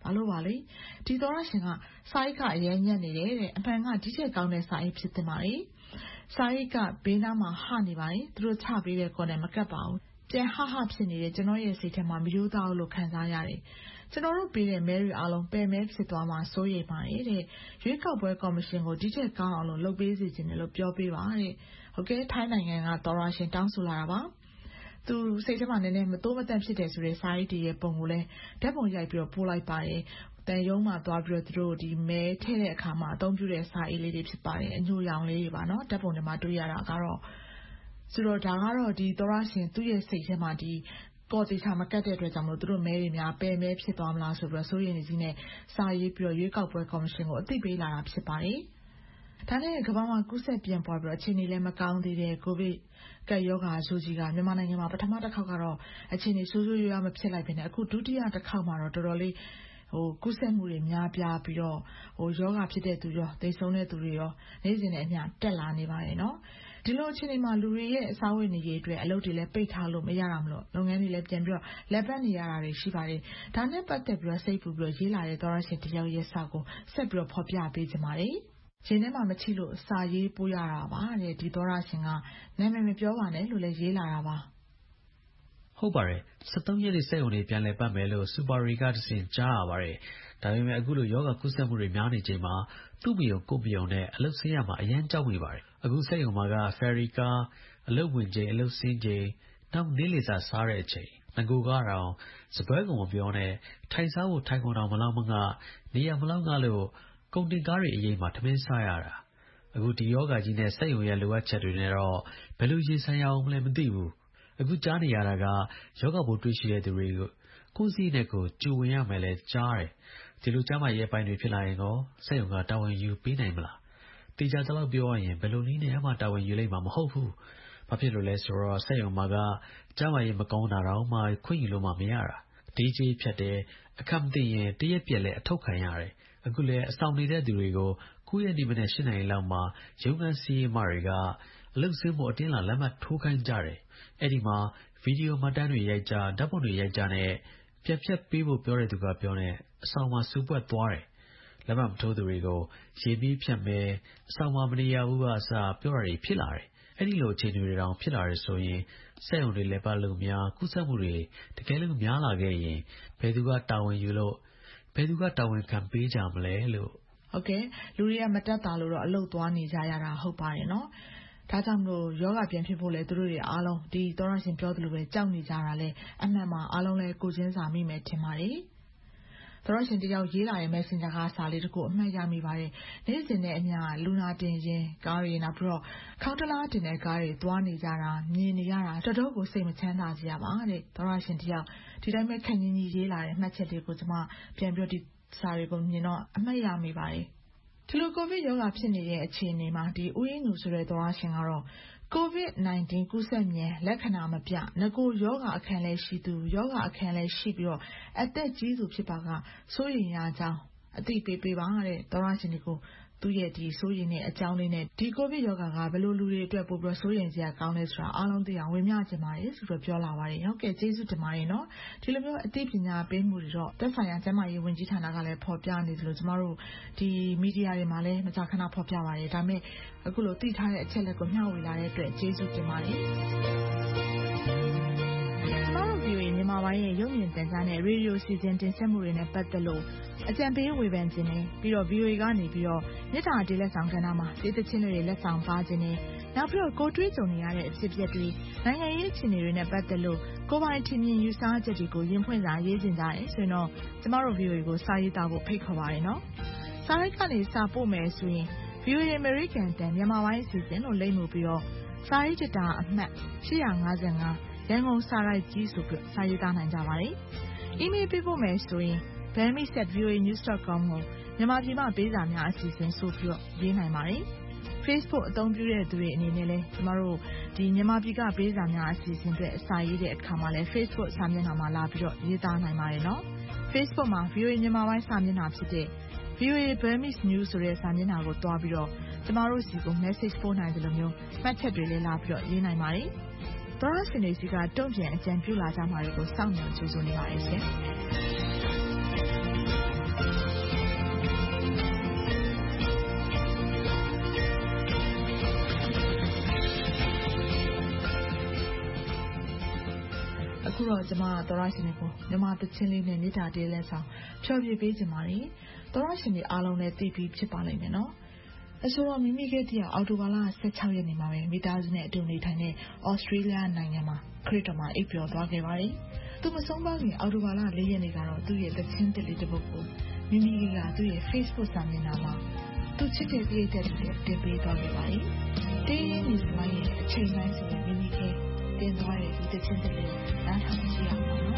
ဘာလို့ပါလဲဒီသောရရှင်ကစာရိတ်ကအရင်ညံ့နေတယ်တဲ့အမှန်ကဒီချက်ကောင်းတဲ့စာရိတ်ဖြစ်တင်ပါလေစာရိတ်ကဘေးနားမှာဟနေပါလေသူတို့ချပေးတဲ့ကောနဲ့မကတ်ပါဘူးပြန်ဟဟဖြစ်နေတဲ့ကျွန်တော်ရဲ့စိတ်ထဲမှာမရိုးသားလို့ခံစားရတယ်ကျွန်တော်တို့ပေးတဲ့မဲရီအားလုံးပယ်မဲဖြစ်သွားမှာစိုးရိမ်ပါတယ်တဲ့ရွေးကောက်ပွဲကော်မရှင်ကိုဒီချက်ကောင်းအောင်လို့လုပ်ပေးစီခြင်းလို့ပြောပေးပါတဲ့ဟုတ်ကဲ့ထိုင်းနိုင်ငံကသောရရှင်တောင်းဆိုလာတာပါသူစိတ်ထဲမှာနည်းနည်းမတိုးမတန့်ဖြစ်တယ်ဆိုတဲ့စာရိတ်တွေရဲ့ပုံကိုလည်းဓာတ်ပုံရိုက်ပြီးတော့ပို့လိုက်ပါတယ်တန်ရုံးမှာသွားပြီးတော့သူတို့ဒီမဲထည့်တဲ့အခါမှာအသုံးပြုတဲ့စာအိတ်လေးတွေဖြစ်ပါတယ်အညိုရောင်လေးတွေပါနော်ဓာတ်ပုံတွေမှာတွေ့ရတာကတော့ဆိုတော့ဒါကတော့ဒီသောရရှင်သူ့ရဲ့စိတ်ထဲမှာဒီကော်တီချာမကတ်တဲ့အတွက်ကြောင့်မလို့သူတို့မဲတွေများပယ်မဲဖြစ်သွားမလားဆိုပြီးတော့စိုးရိမ်နေကြီးနဲ့စာရေးပြီးတော့ရွေးကောက်ပွဲကော်မရှင်ကိုအသိပေးလာတာဖြစ်ပါတယ်ဒါနဲ့ကမ္ဘာမှာကူးစက်ပြန်ပွားပြီးတော့အခြေအနေလည်းမကောင်းသေးတဲ့ကိုဗစ်ကပ်ရောဂါဆိုးကြီးကမြန်မာနိုင်ငံမှာပထမတစ်ခေါက်ကတော့အခြေအနေဆိုးဆိုးရွားရွားမဖြစ်လိုက်ဘဲနဲ့အခုဒုတိယတစ်ခေါက်မှာတော့တော်တော်လေးဟိုကူးစက်မှုတွေများပြားပြီးတော့ဟိုယောဂဖြစ်တဲ့သူရောသိဆုံးတဲ့သူတွေရောနေ့စဉ်နဲ့အမျှတက်လာနေပါတယ်နော်ဒီလိုအခြေအနေမှာလူတွေရဲ့အစားဝတ်နေရေးအတွက်အလုပ်တွေလည်းပိတ်ထားလို့မရတာမလို့လုပ်ငန်းတွေလည်းပြန်ပြီးတော့လက်ပတ်နေရတာတွေရှိပါတယ်ဒါနဲ့ပတ်သက်ပြီးတော့စိတ်ပူပြီးတော့ရေးလာတဲ့သောရရှင်တယောက်ရဲ့စာကိုဆက်ပြီးတော့ဖော်ပြပေးကြပါတယ်ရှင်ထဲမှာမချိလို့စာရေးပို့ရတာပါတဲ့ဒီသောရရှင်ကနာမည်မပြောပါနဲ့လို့လည်းရေးလာတာပါဟုတ်ပါတယ်ဆက်သုံးရက်နေ့စက်ရုံတွေပြန်လည်ပတ်မယ်လို့စူပါရီကတစင်ကြားရပါတယ်ဒါပေမဲ့အခုလိုယောဂကုသမှုတွေများနေချိန်မှာသူ့မယုံကိုမယုံနဲ့အလုပ်ဆင်းရမှာအရန်ကြောက်နေပါတယ်အခုစက်ရုံမှာကဖယ်ရီကာအလုပ်ဝင်ချိန်အလုပ်ဆင်းချိန်နောက်နေ့လည်စာစားတဲ့အချိန်ငကိုကတော့စပွဲကုံမပြောနဲ့ထိုင်စားဖို့ထိုင်ကုန်တော်မလောက်မငနေရမလောက်ငလို့ကုန်တင်ကားတွေအရေးမှာထမင်းစားရတာအခုဒီယောဂကြီးနဲ့စက်ရုံရဲ့လိုအပ်ချက်တွေနဲ့တော့ဘယ်လိုရင်ဆိုင်ရအောင်မလဲမသိဘူးအခုကြားနေရတာကယောဂဘိုးတွေးရှိတဲ့သူတွေကိုကိုယ်စီနဲ့ကိုကြိုဝင်ရမယ်လဲကြားတယ်ဒီလိုကြားမှရဲ့ပိုင်းတွေဖြစ်လာရင်တော့စက်ရုံကတာဝန်ယူပေးနိုင်မလားတေချာတလောက်ပြောရရင်ဘယ်လိုနည်းနဲ့မှတာဝန်ယူလိုက်မှာမဟုတ်ဘူးဘာဖြစ်လို့လဲဆိုတော့စက်ရုံမှာကကြားမှရဲ့မကောင်းတာတော့မှခွင့်ယူလို့မှမရတာဒီကြီးဖြတ်တယ်အခက်မသိရင်တရက်ပြက်လဲအထုတ်ခံရတယ်အခုလဲအဆောင်နေတဲ့သူတွေကိုကိုယ့်ရဲ့ဒီမနဲ့ရှင်းနိုင်လောက်မှရုံးခန်းစီးမတွေကအလုပ်ဆင်းဖို့အတင်းလာလက်မှတ်ထိုးခိုင်းကြတယ်အဲ့ဒီမှာဗီဒီယိုမှတ်တမ်းတွေရိုက်ကြဓာတ်ပုံတွေရိုက်ကြနဲ့ပြက်ပြက်ပေးဖို့ပြောတဲ့သူကပြောနေအဆောင်မှာစူပွက်သွားတယ်လက်မှတ်မထိုးသူတွေကိုရေပြီးဖြတ်မယ်အဆောင်မှာမနေရဘူးကအစားပြောတာတွေဖြစ်လာတယ်အဲ့ဒီလိုအခြေအနေတွေတောင်ဖြစ်လာတယ်ဆိုရင်စက်ရုံတွေလည်းပတ်လို့များကုသမှုတွေတကယ်လို့များလာခဲ့ရင်ဘယ်သူကတာဝန်ယူလို့ဘယ်သူကတာဝန်ခံပေးကြမလဲလို့ဟုတ်ကဲ့လူတွေကမတက်တာလို့တော့အလုပ်သွားနေကြရတာဟုတ်ပါတယ်နော်ဒါကြောင့်မလို့ယောဂပြန်ဖြစ်ဖို့လဲသူတို့တွေအားလုံးဒီသောရရှင်ပြောသလိုပဲကြောက်နေကြတာလဲအမှန်မှာအားလုံးလဲကိုချင်းစာမိမယ်ထင်ပါတယ်သောရရှင်တယောက်ရေးလာတဲ့ Messenger ကစာလေးတခုအမှတ်ရမိပါတယ်နေ့စဉ်နဲ့အမျှလူနာတင်ရင်ကားတွေနောက်ပြီးတော့ခေါင်းတလားတင်တဲ့ကားတွေသွားနေကြတာမြင်နေရတာတော်တော်ကိုစိတ်မချမ်းသာကြရပါတဲ့သောရရှင်တယောက်ဒီတိုင်းပဲခက်ကြီးကြီးရေးလာတဲ့မှတ်ချက်တွေကိုကျွန်မပြန်ပြီးဒီစာတွေကိုမြင်တော့အမှတ်ရမိပါတယ်ဒီလိုကိုဗစ်ရောဂါဖြစ်နေတဲ့အခြေအနေမှာဒီဥယျာဉ်လူဆိုတဲ့သောရရှင်ကတော့ကိုဗစ်နာင်းတင်းကူးစက်မြန်လက္ခဏာမပြငကိုယောဂအခန်းလဲရှိသူယောဂအခန်းလဲရှိပြီးတော့အသက်ကြီးသူဖြစ်ပါကစိုးရိမ်ရကြောင်းအသိပေးပေးပါတဲ့သောရရှင်တွေကိုသူ့ရဲ့ဒီစိုးရိမ်တဲ့အကြောင်းလေးနဲ့ဒီကိုဗစ်ရောဂါကဘယ်လိုလူတွေအတွက်ပို့ပြီးစိုးရိမ်စရာကောင်းလဲဆိုတာအားလုံးသိအောင်ဝေမျှချင်ပါတယ်ဆိုတော့ပြောလာပါတယ်ဟုတ်ကဲ့ကျေးဇူးတင်ပါတယ်နော်ဒီလိုမျိုးအသိပညာပေးမှုတွေတော့သက်ဆိုင်ရာကျန်းမာရေးဝန်ကြီးဌာနကလည်းဖော်ပြနေသလိုကျမတို့ဒီမီဒီယာတွေမှာလည်းမကြာခဏဖော်ပြပါတယ်ဒါပေမဲ့အခုလိုသိထားတဲ့အချက်လက်ကိုမျှဝေလာတဲ့အတွက်ကျေးဇူးတင်ပါတယ်မြန်မာပိုင်းရဲ့ရုပ်မြင်သံကြားနဲ့ရေဒီယိုစီစဉ်တင်ဆက်မှုတွေနဲ့ပတ်သက်လို့အကြံပေးဝေဖန်ခြင်းနဲ့ပြီးတော့ ဗီအိုအေ ကနေပြီးတော့မြစ်တာဒေးလက်ဆောင်ကဏ္ဍမှာဒေသချင်းတွေလက်ဆောင်ပါခြင်းနဲ့နောက်ပြီးတော့ကိုတွေးကြုံနေရတဲ့အဖြစ်အပျက်တွေနိုင်ငံရေးအခြေအနေတွေနဲ့ပတ်သက်လို့ကိုပိုင်ထင်မြင်ယူဆချက်တွေကိုရင်ဖွင့်စာရေးခြင်းကြတယ်ဆိုရင်တော့ကျမတို့ ဗီအိုအေ ကိုစာရေးသားဖို့ဖိတ်ခေါ်ပါတယ်နော်စာရိုက်ကနေစာပို့မယ်ဆိုရင် ဗီအိုအေ American တန်မြန်မာပိုင်းအစီအစဉ်လို့လိမ့်မှုပြီးတော့စာရေးတာအမှတ်ရှစ်၅၅ရန်ကုန်စာရိုက်ကြီးဆိုပြီးစာရေးသားနိုင်ကြပါတယ်။ email ပေးဖို့မယ်ဆိုရင် burmese at v o a news dot com ကိုမြန်မာပြည်မှာပေးစာများအစီအစဉ်ဆိုပြီးတော့ရေးနိုင်ပါတယ်။ Facebook အသုံးပြုတဲ့သူတွေအနေနဲ့လည်းကျမတို့ဒီမြန်မာပြည်ကပေးစာများအစီအစဉ်တွေအစာရေးတဲ့အခါမှာလည်း Facebook စာမျက်နှာမှာလာပြီးတော့ရေးသားနိုင်ပါတယ်နော်။ Facebook မှာ ဗီအိုအေ မြန်မာပိုင်းစာမျက်နှာဖြစ်တဲ့ ဗီအိုအေ Burmese News ဆိုတဲ့စာမျက်နှာကိုတွားပြီးတော့ကျမတို့စီကို message ပို့နိုင်တယ်လို့မျိုးမှတ်ချက်တွေလည်းလာပြီးတော့ရေးနိုင်ပါတယ်။သောရရှင်တွေစီကတုံ့ပြန်အကြံပြုလာကြမှာတွေကိုစောင့်မျှော်ကြိုးစားနေပါတယ်ရှင်။တော့ကျမသောရရှင်တွေကိုမြန်မာတချင်းလေးနဲ့မေတ္တာတေးလက်ဆောင်ဖြောပြပေးခြင်းပါတယ်သောရရှင်တွေအားလုံးလည်းသိပြီးဖြစ်ပါလိမ့်မယ်နော်အဆိုတော့မိမိကတည်းကအော်တိုဘာလဆယ့်၆ရက်နေ့မှာပဲမိသားစုနဲ့အတူနေထိုင်တဲ့ဩစတြေးလျနိုင်ငံမှာခရစ်တော်မှာအိပ်ပျော်သွားခဲ့ပါတယ်သူမဆုံးပါခင်အော်တိုဘာလ၄ရက်နေ့ကတော့သူ့ရဲ့တချင်းတစ်လေးတစ်ပုဒ်ကိုမိမိကသူ့ရဲ့ Facebook စာမျက်နှာမှာသူချစ်တဲ့ပြည့်တဲ့တွေတင်ပေးသွားခဲ့ပါတယ်တင်းရင်းနေစလိုက်ရဲ့အချိန်တိုင်းဆိုရင်မိမိကတင်သွားတဲ့ဒီတချင်းတစ်လေးနားထောင်ကြည့်ရအောင်နော်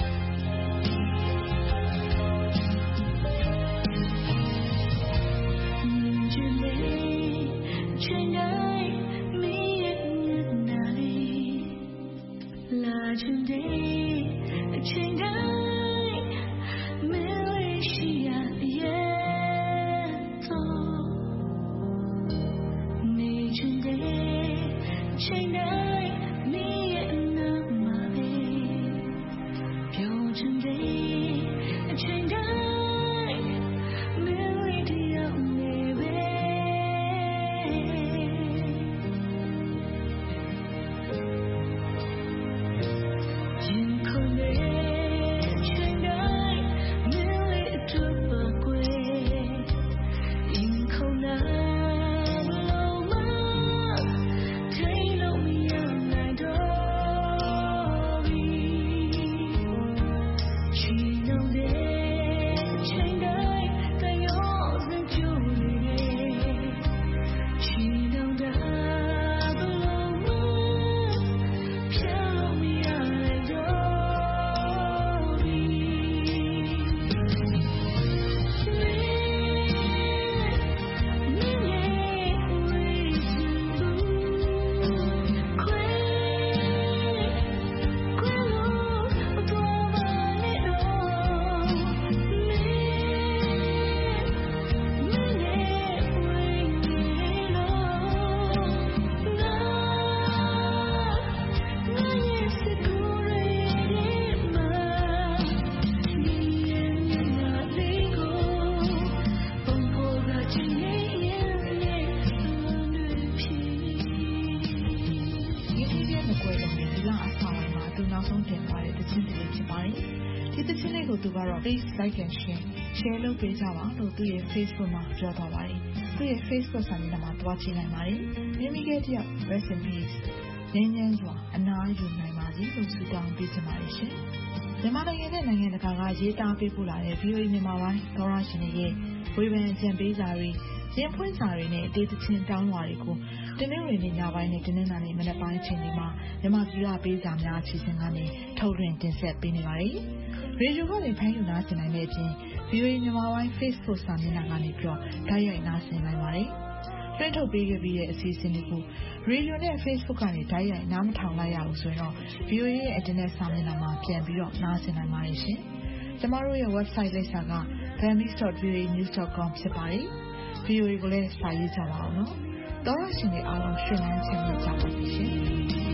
Please like and share. Share လုပ်ပေးကြပါလို့သူ့ရဲ့ Facebook မှာပြောသွားပါတယ်။သူ့ရဲ့ Facebook စာမျက်နှာမှာတွားကြည့်နိုင်ပါတယ်။မိမိကတည်းက rest in peace ငြိမ်းချမ်းစွာအနားယူနိုင်ပါစေလို့ဆုတောင်းပေးချင်ပါတယ်ရှင်။မြန်မာနိုင်ငံနဲ့နိုင်ငံတကာကရေးသားပေးပို့လာတဲ့ ဗီအိုအေ မြန်မာပိုင်းသောရရှင်တွေရဲ့ဝေဖန်အကြံပေးစာတွေရင်ဖွင့်စာတွေနဲ့ဒေသချင်းတောင်းလွှာတွေကိုတင်းနှင်းရင်းညပိုင်းနဲ့တင်းနှင်းနာနေမနက်ပိုင်းအချိန်တွေမှာမြန်မာပြည်ကပေးစာများအစီအစဉ်ကနေထုတ်လွှင့်တင်ဆက်ပေးနေပါတယ်။ရေဒီယိုကနေဖမ်းယူနားဆင်နိုင်တဲ့အပြင် ဗီအိုအေ မြန်မာပိုင်း Facebook စာမျက်နှာကနေပြီးတော့ဓာတ်ရိုက်နားဆင်နိုင်ပါတယ်။လွှင့်ထုတ်ပေးခဲ့ပြီးတဲ့အစီအစဉ်တွေကိုရေဒီယိုနဲ့ Facebook ကနေဓာတ်ရိုက်နားမထောင်လိုက်ရဘူးဆိုတော့ ဗီအိုအေ ရဲ့ Internet စာမျက်နှာမှာပြန်ပြီးတော့နားဆင်နိုင်ပါတယ်ရှင်။ကျမတို့ရဲ့ website လိပ်စာက burmese dot v o a news dot com ဖြစ်ပါတယ်။ ဗီအိုအေ ကိုလည်းစာရေးကြပါအောင်နော်။သောရရှင်တွေအားလုံးရှင်လန်းချမ်းမြေ့ကြပါစေရှင်။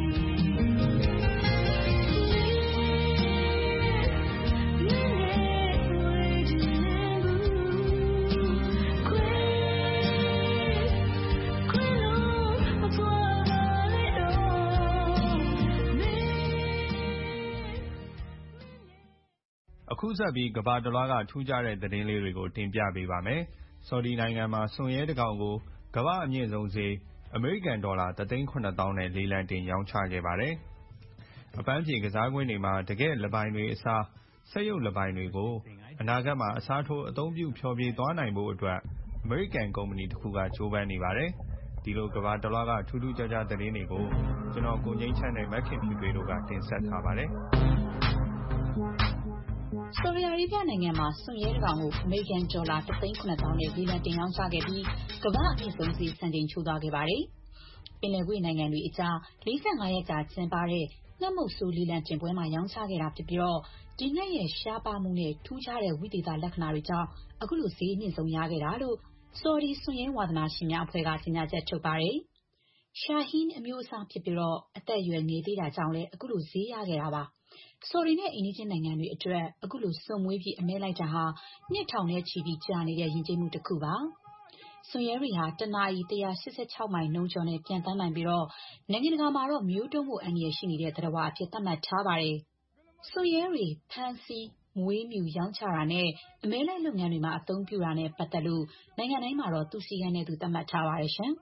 အခုဆက်ပြီးကမ္ဘာတလွှားကထူးခြားတဲ့သတင်းလေးတွေကိုတင်ပြပေးပါမယ်။ဆော်ဒီနိုင်ငံမှာစွန်ရဲတစ်ကောင်ကိုကမ္ဘာအမြင့်ဆုံးဈေးအမေရိကန်ဒေါ်လာတစ်သိန်းခုနှစ်သောင်းနဲ့လေးလံတင်ရောင်းချခဲ့ပါတယ်။အပန်းဖြေကစားကွင်းတွေမှာတကယ့်လက်ပိုင်တွေအစားစက်ရုပ်လက်ပိုင်တွေကိုအနာဂတ်မှာအစားထိုးအသုံးပြုဖျော်ဖြေသွားနိုင်ဖို့အတွက်အမေရိကန်ကုမ္ပဏီတစ်ခုကကြိုးပမ်းနေပါတယ်။ဒီလိုကမ္ဘာတလွှားကထူးထူးခြားခြားသတင်းတွေကိုကျွန်တော်ကိုငိမ့်ချမ်းနဲ့မက်ခင်ဖြူတွေတို့ကတင်ဆက်ထားပါတယ်။ဆော်ဒီအာရေဗျနိုင်ငံမှာစွန်ရဲတစ်ကောင်ကိုအမေရိကန်ဒေါ်လာတစ်သိန်းခုနှစ်သောင်းနဲ့လေးလံတင်ရောင်းချခဲ့ပြီးကမ္ဘာအမြင့်ဆုံးဈေးစံချိန်ချိုးသွားခဲ့ပါတယ်။ပင်လယ်ကွေ့နိုင်ငံတွေအကြားလေးဆယ့်ငါးရက်ကြာကျင်းပတဲ့ငှက်မုတ်ဆိုးလေးလံတင်ပွဲမှာရောင်းချခဲ့တာဖြစ်ပြီးတော့ဒီငှက်ရဲ့ရှားပါမှုနဲ့ထူးခြားတဲ့ဝိသေသလက္ခဏာတွေကြောင့်အခုလိုဈေးအမြင့်ဆုံးရခဲ့တာလို့ဆော်ဒီစွန်ရဲဝါသနာရှင်များအဖွဲ့ကကြေညာချက်ထုတ်ပါတယ်။ ရှာဟင်းအမျိုးအစားဖြစ်ပြီးတော့အသက်အရွယ်ငယ်သေးတာကြောင့်လည်းအခုလိုဈေးရခဲ့တာပါ။ဆော်ဒီနဲ့အိမ်နီးချင်းနိုင်ငံတွေအတွက်အခုလိုစွန့်မွေးပြီးအမဲလိုက်တာဟာနှစ်ထောင်နဲ့ချီပြီးကြာနေတဲ့ယဉ်ကျေးမှုတစ်ခုပါ။စွန်ရဲတွေဟာတစ်နာရီတစ်ရာ၈၆မိုင်နှုန်းကျော်နဲ့ပျံသန်းနိုင်ပြီးတော့နိုင်ငံတကာမှာတော့မျိုးတုံးမှုအန္တရာယ်ရှိနေတဲ့သတ္တဝါအဖြစ်သတ်မှတ်ထားပါတယ်။စွန်ရဲတွေဖမ်းဆီးမွေးမြူရောင်းချတာနဲ့အမဲလိုက်လုပ်ငန်းတွေမှာအသုံးပြုတာနဲ့ပတ်သက်လို့နိုင်ငံတိုင်းမှာတော့သူစီကံနဲ့သူသတ်မှတ်ထားပါတယ်ရှင်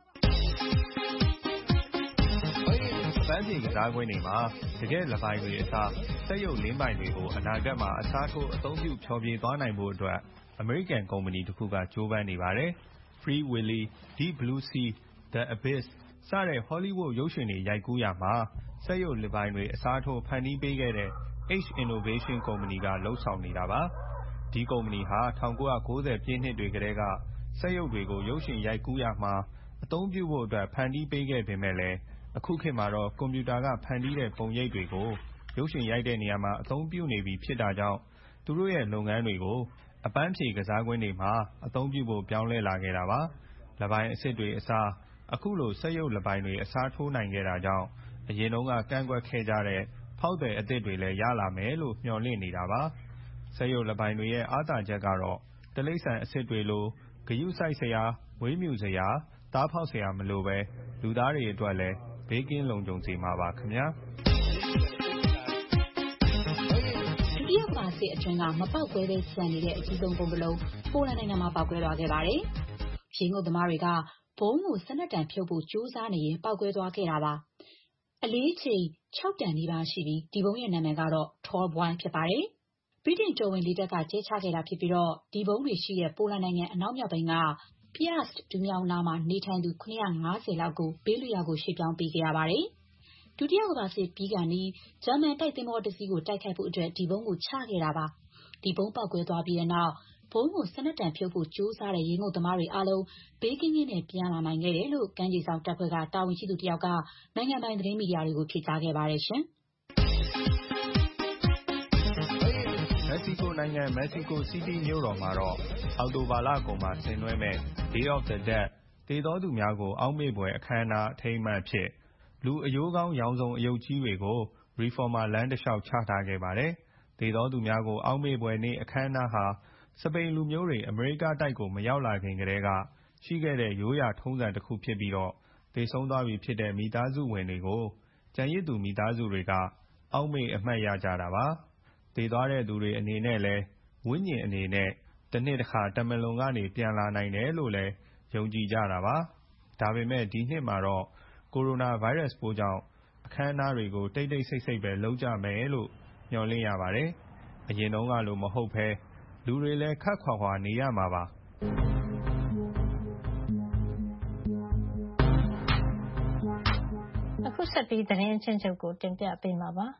ပန်းဖြေကစားကွင်းတွေမှာတကယ်လပိုင်းတွေအစားစက်ရုပ်လင်းပိုင်တွေကိုအနာဂတ်မှာအစားထိုးအသုံးပြုဖျော်ဖြေသွားနိုင်ဖို့အတွက်အမေရိကန်ကုမ္ပဏီတစ်ခုကကြိုးပမ်းနေပါတယ်။ Free Willy, Deep Blue Sea, The Abyss စတဲ့ Hollywood ရုပ်ရှင်တွေရိုက်ကူးရာမှာစက်ရုပ်လင်းပိုင်တွေအစားထိုးဖန်တီးပေးခဲ့တဲ့ H Innovation ကုမ္ပဏီကလုပ်ဆောင်နေတာပါ။ဒီကုမ္ပဏီဟာ၁၉၉၀ပြည့်နှစ်တွေကတည်းကစက်ရုပ်တွေကိုရုပ်ရှင်ရိုက်ကူးရာမှာအသုံးပြုဖို့အတွက်ဖန်တီးပေးခဲ့ပေမဲ့လည်းအခုခေတ်မှာတော့ကွန်ပျူတာကဖန်တီးတဲ့ပုံရိပ်တွေကိုရုပ်ရှင်ရိုက်တဲ့နေရာမှာအသုံးပြုနေပြီဖြစ်တာကြောင့်သူတို့ရဲ့လုပ်ငန်းတွေကိုအပန်းဖြေကစားကွင်းတွေမှာအသုံးပြုဖို့ပြောင်းလဲလာခဲ့တာပါ။လပိုင်းအစစ်တွေအစားအခုလိုစက်ရုပ်လပိုင်းတွေအစားထိုးနိုင်ခဲ့တာကြောင့်အရင်တုန်းကကန့်ကွက်ခဲ့ကြတဲ့ဖောက်သည်အသစ်တွေလည်းရလာမယ်လို့မျှော်လင့်နေတာပါ။စက်ရုပ်လပိုင်းတွေရဲ့အားသာချက်ကတော့တိရစ္ဆာန်အစစ်တွေလိုဂရုစိုက်စရာမွေးမြူစရာသားဖောက်စရာမလိုပဲလူသားတွေအတွက်လည်းဘေးကင်းလုံခြုံစေမှာပါခင်ဗျာဒုတိယကမ္ဘာစစ်အတွင်းကမပေါက်ကွဲပဲကျန်နေတဲ့အကြီးဆုံးပုံတစ်လုံးပိုလန်နိုင်ငံမှာပေါက်ကွဲသွားခဲ့ပါတယ်။ရေငုပ်သမားတွေကဘုံကိုစနက်တံဖြုတ်ဖို့ကြိုးစားနေရင်ပေါက်ကွဲသွားခဲ့တာပါ။အလေးချိန်၆တန်နီးပါးရှိပြီးဒီဘုံရဲ့နာမည်ကတော့ Tall Boy ဖြစ်ပါတယ်။ဗြိတိန်တော်ဝင်လေတပ်ကကျဲချခဲ့တာဖြစ်ပြီးတော့ဒီဘုံတွေရှိတဲ့ပိုလန်နိုင်ငံအနောက်မြောက်ပိုင်းကPiast ဒူးမြောင်းနားမှာနေထိုင်သူ၇၅၀လောက်ကိုဘေးလွတ်ရာကိုရွှေ့ပြောင်းပေးခဲ့ရပါတယ်။ဒုတိယကမ္ဘာစစ်ပြီးခါနီးဂျာမန်တိုက်သင်္ဘောတစ်စီးကိုတိုက်ခိုက်ဖို့အတွက်ဒီဘုံကိုချခဲ့တာပါ။ဒီဘုံပေါက်ကွဲသွားပြီးတဲ့နောက်ဘုံကိုစနက်တံဖြုတ်ဖို့ကြိုးစားတဲ့ရေငုပ်သမားတွေအားလုံးဘေးကင်းကင်းနဲ့ပြန်လာနိုင်ခဲ့တယ်လို့ကမ်းခြေစောင့်တပ်ဖွဲ့ကတာဝန်ရှိသူတစ်ယောက်ကနိုင်ငံပိုင်သတင်းမီဒီယာတွေကိုဖြေကြားခဲ့ပါတယ်ရှင်။မက္ကဆီကိုနိုင်ငံမက္ကဆီကိုစီးတီးမြို့တော်မှာတော့အောက်တိုဘာလကုန်မှာဆင်နွှဲမဲ့ Day of the Dead သေသောသူများကိုအောက်မေ့ဖွယ်အခမ်းအနားအထိမ်းအမှတ်အဖြစ်လူအရိုးကောင်းရောင်စုံအယုတ်ကြီးတွေကို Reformer လမ်းတစ်လျှောက်ချထားခဲ့ပါတယ်။သေသောသူများကိုအောက်မေ့ဖွယ်နေ့အခမ်းအနားဟာစပိန်လူမျိုးတွေအမေရိကတိုက်ကိုမရောက်လာခင်ကတည်းကရှိခဲ့တဲ့ရိုးရာထုံးစံတစ်ခုဖြစ်ပြီးတော့သေဆုံးသွားပြီဖြစ်တဲ့မိသားစုဝင်တွေကိုကျန်ရစ်သူမိသားစုတွေကအောက်မေ့အမှတ်ရကြတာပါ။သေသွားတဲ့သူတွေအနေနဲ့လည်းဝိညာဉ်အနေနဲ့တစ်နှစ်တစ်ခါတမလွန်ကနေပြန်လာနိုင်တယ်လို့လည်းယုံကြည်ကြတာပါ။ဒါပေမဲ့ဒီနှစ်မှာတော့ကိုရိုနာဗိုင်းရပ်စ်ပိုးကြောင့်အခမ်းအနားတွေကိုတိတ်တိတ်ဆိတ်ဆိတ်ပဲလုပ်ကြမယ်လို့မျှော်လင့်ရပါတယ်။အရင်တုန်းကလိုမဟုတ်ဘဲလူတွေလည်းခပ်ခွာခွာနေရမှာပါအခုဆက်ပြီးသတင်းအချင်းချုပ်ကိုတင်ပြပေးမှာပါ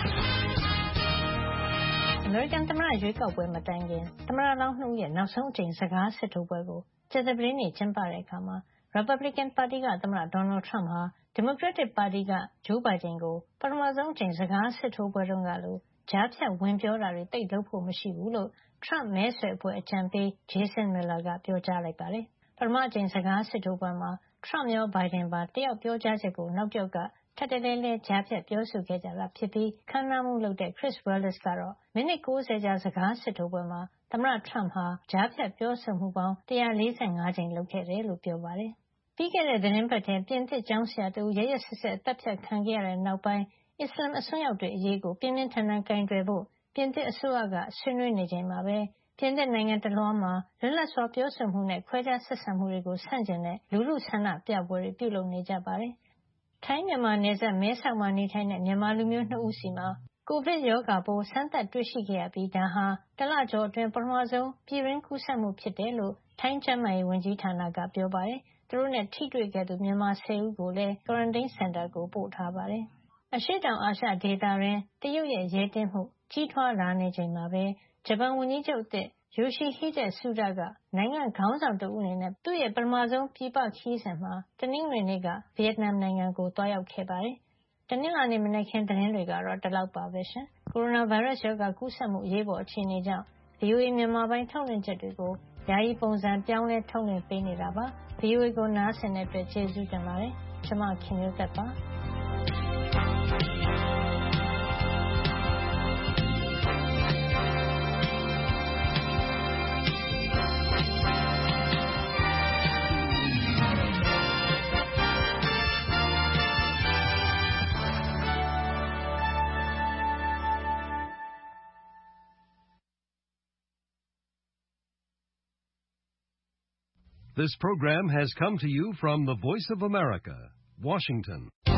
အမေရိကန်သမ္မတရွေးကောက်ပွဲမတိုင်ခင်သမ္မတလောင်းနှစ်ဦးရဲ့နောက်ဆုံးအကြိမ်စကားစစ်ထိုးပွဲကိုကြာသပတေးနေ့ကျင်းပတဲ့အခါမှာ Republican ပါတီကသမ္မတ Donald Trump ဟာ Democratic ပါတီက Joe Biden ကိုပထမဆုံးအကြိမ်စကားစစ်ထိုးပွဲတုန်းကလိုကြားဖြတ်ဝင်ပြောတာတွေသိပ်လုပ်ဖို့မရှိဘူးလို့ Trump မဲဆွယ်အဖွဲ့အကြံပေး Jason Miller ကပြောကြားလိုက်ပါတယ်။ပထမအကြိမ်စကားစစ်ထိုးပွဲမှာ Trump ရော Biden ပါတယောက်ပြောကြားချက်ကိုနောက်တယောက်ကထပ်တလဲလဲကြားဖြတ်ပြောဆိုခဲ့ကြတာဖြစ်ပြီးခမ်းနားမှုလုပ်တဲ့ Chris Wallace ကတော့မိနစ်၉၀ကြာစကားစစ်ထိုးပွဲမှာသမ္မတ Trump ဟာကြားဖြတ်ပြောဆိုမှုပေါင်း၁၄၅ကြိမ်လုပ်ခဲ့တယ်လို့ပြောပါတယ်။ပြီးခဲ့တဲ့သတင်းပတ်ထဲပြင်သစ်ကျောင်းဆရာတဦးရက်ရက်စက်စက်အသက်ဖြတ်ခံခဲ့ရတဲ့နောက်ပိုင်းအစ္စလာမ်အစွန်းရောက်တွေအရေးကိုပြင်းပြင်းထန်ထန်ကင်တွယ်ဖို့ပြင်သစ်အစိုးရကဆွေးနွေးနေချိန်မှာပဲပြင်သစ်နိုင်ငံတလွှားမှာလွတ်လပ်စွာပြောဆိုမှုနဲ့ခွဲခြားဆက်ဆံမှုတွေကိုဆန့်ကျင်တဲ့လူထုဆန္ဒပြပွဲတွေပြုလုပ်နေကြပါတယ်။ထိုင်းမြန်မာနယ်စပ်မဲဆောက်မှာနေထိုင်တဲ့မြန်မာလူမျိုးနှစ်ဦးစီမှာကိုဗစ်ရောဂါပိုးစမ်းသပ်တွေ့ရှိခဲ့ရပြီးဒါဟာတလကျော်အတွင်းပထမဆုံးပြည်တွင်းကူးစက်မှုဖြစ်တယ်လို့ထိုင်းကျန်းမာရေးဝန်ကြီးဌာနကပြောပါတယ်။သူတို့နဲ့ထိတွေ့ခဲ့သူမြန်မာ၁၀ဦးကိုလည်း quarantine center ကိုပို့ထားပါတယ်။အရှေ့တောင်အာရှဒေသတွင်တရုတ်ရဲ့ရဲတင်းမှုကြီးထွားလာနေချိန်မှာပဲဂျပန်ဝန်ကြီးချုပ်အသစ် Yoshihide Suga ကနိုင်ငံခေါင်းဆောင်တဦးအနေနဲ့သူ့ရဲ့ပထမဆုံးပြည်ပခရီးစဉ်မှာတနင်္ဂနွေနေ့ကဗီယက်နမ်နိုင်ငံကိုသွားရောက်ခဲ့ပါတယ်။တနင်္လာနေ့မနက်ခင်းသတင်းတွေကတော့ဒီလောက်ပါပဲရှင်။ကိုရိုနာဗိုင်းရပ်စ်ရောဂါကူးစက်မှုအရေးပေါ်အခြေအနေကြောင့် ဗွီအိုအေ မြန်မာပိုင်းထုတ်လွှင့်ချက်တွေကိုယာယီပုံစံပြောင်းလဲထုတ်လွှင့်ပေးနေတာပါ။ ဗွီအိုအေကိုနားဆင်တဲ့အတွက်ကျေးဇူးတင်ပါတယ်။ကျွန်မခင်မျိုးသက်ပါ။ This program has come to you from the Voice of America, Washington.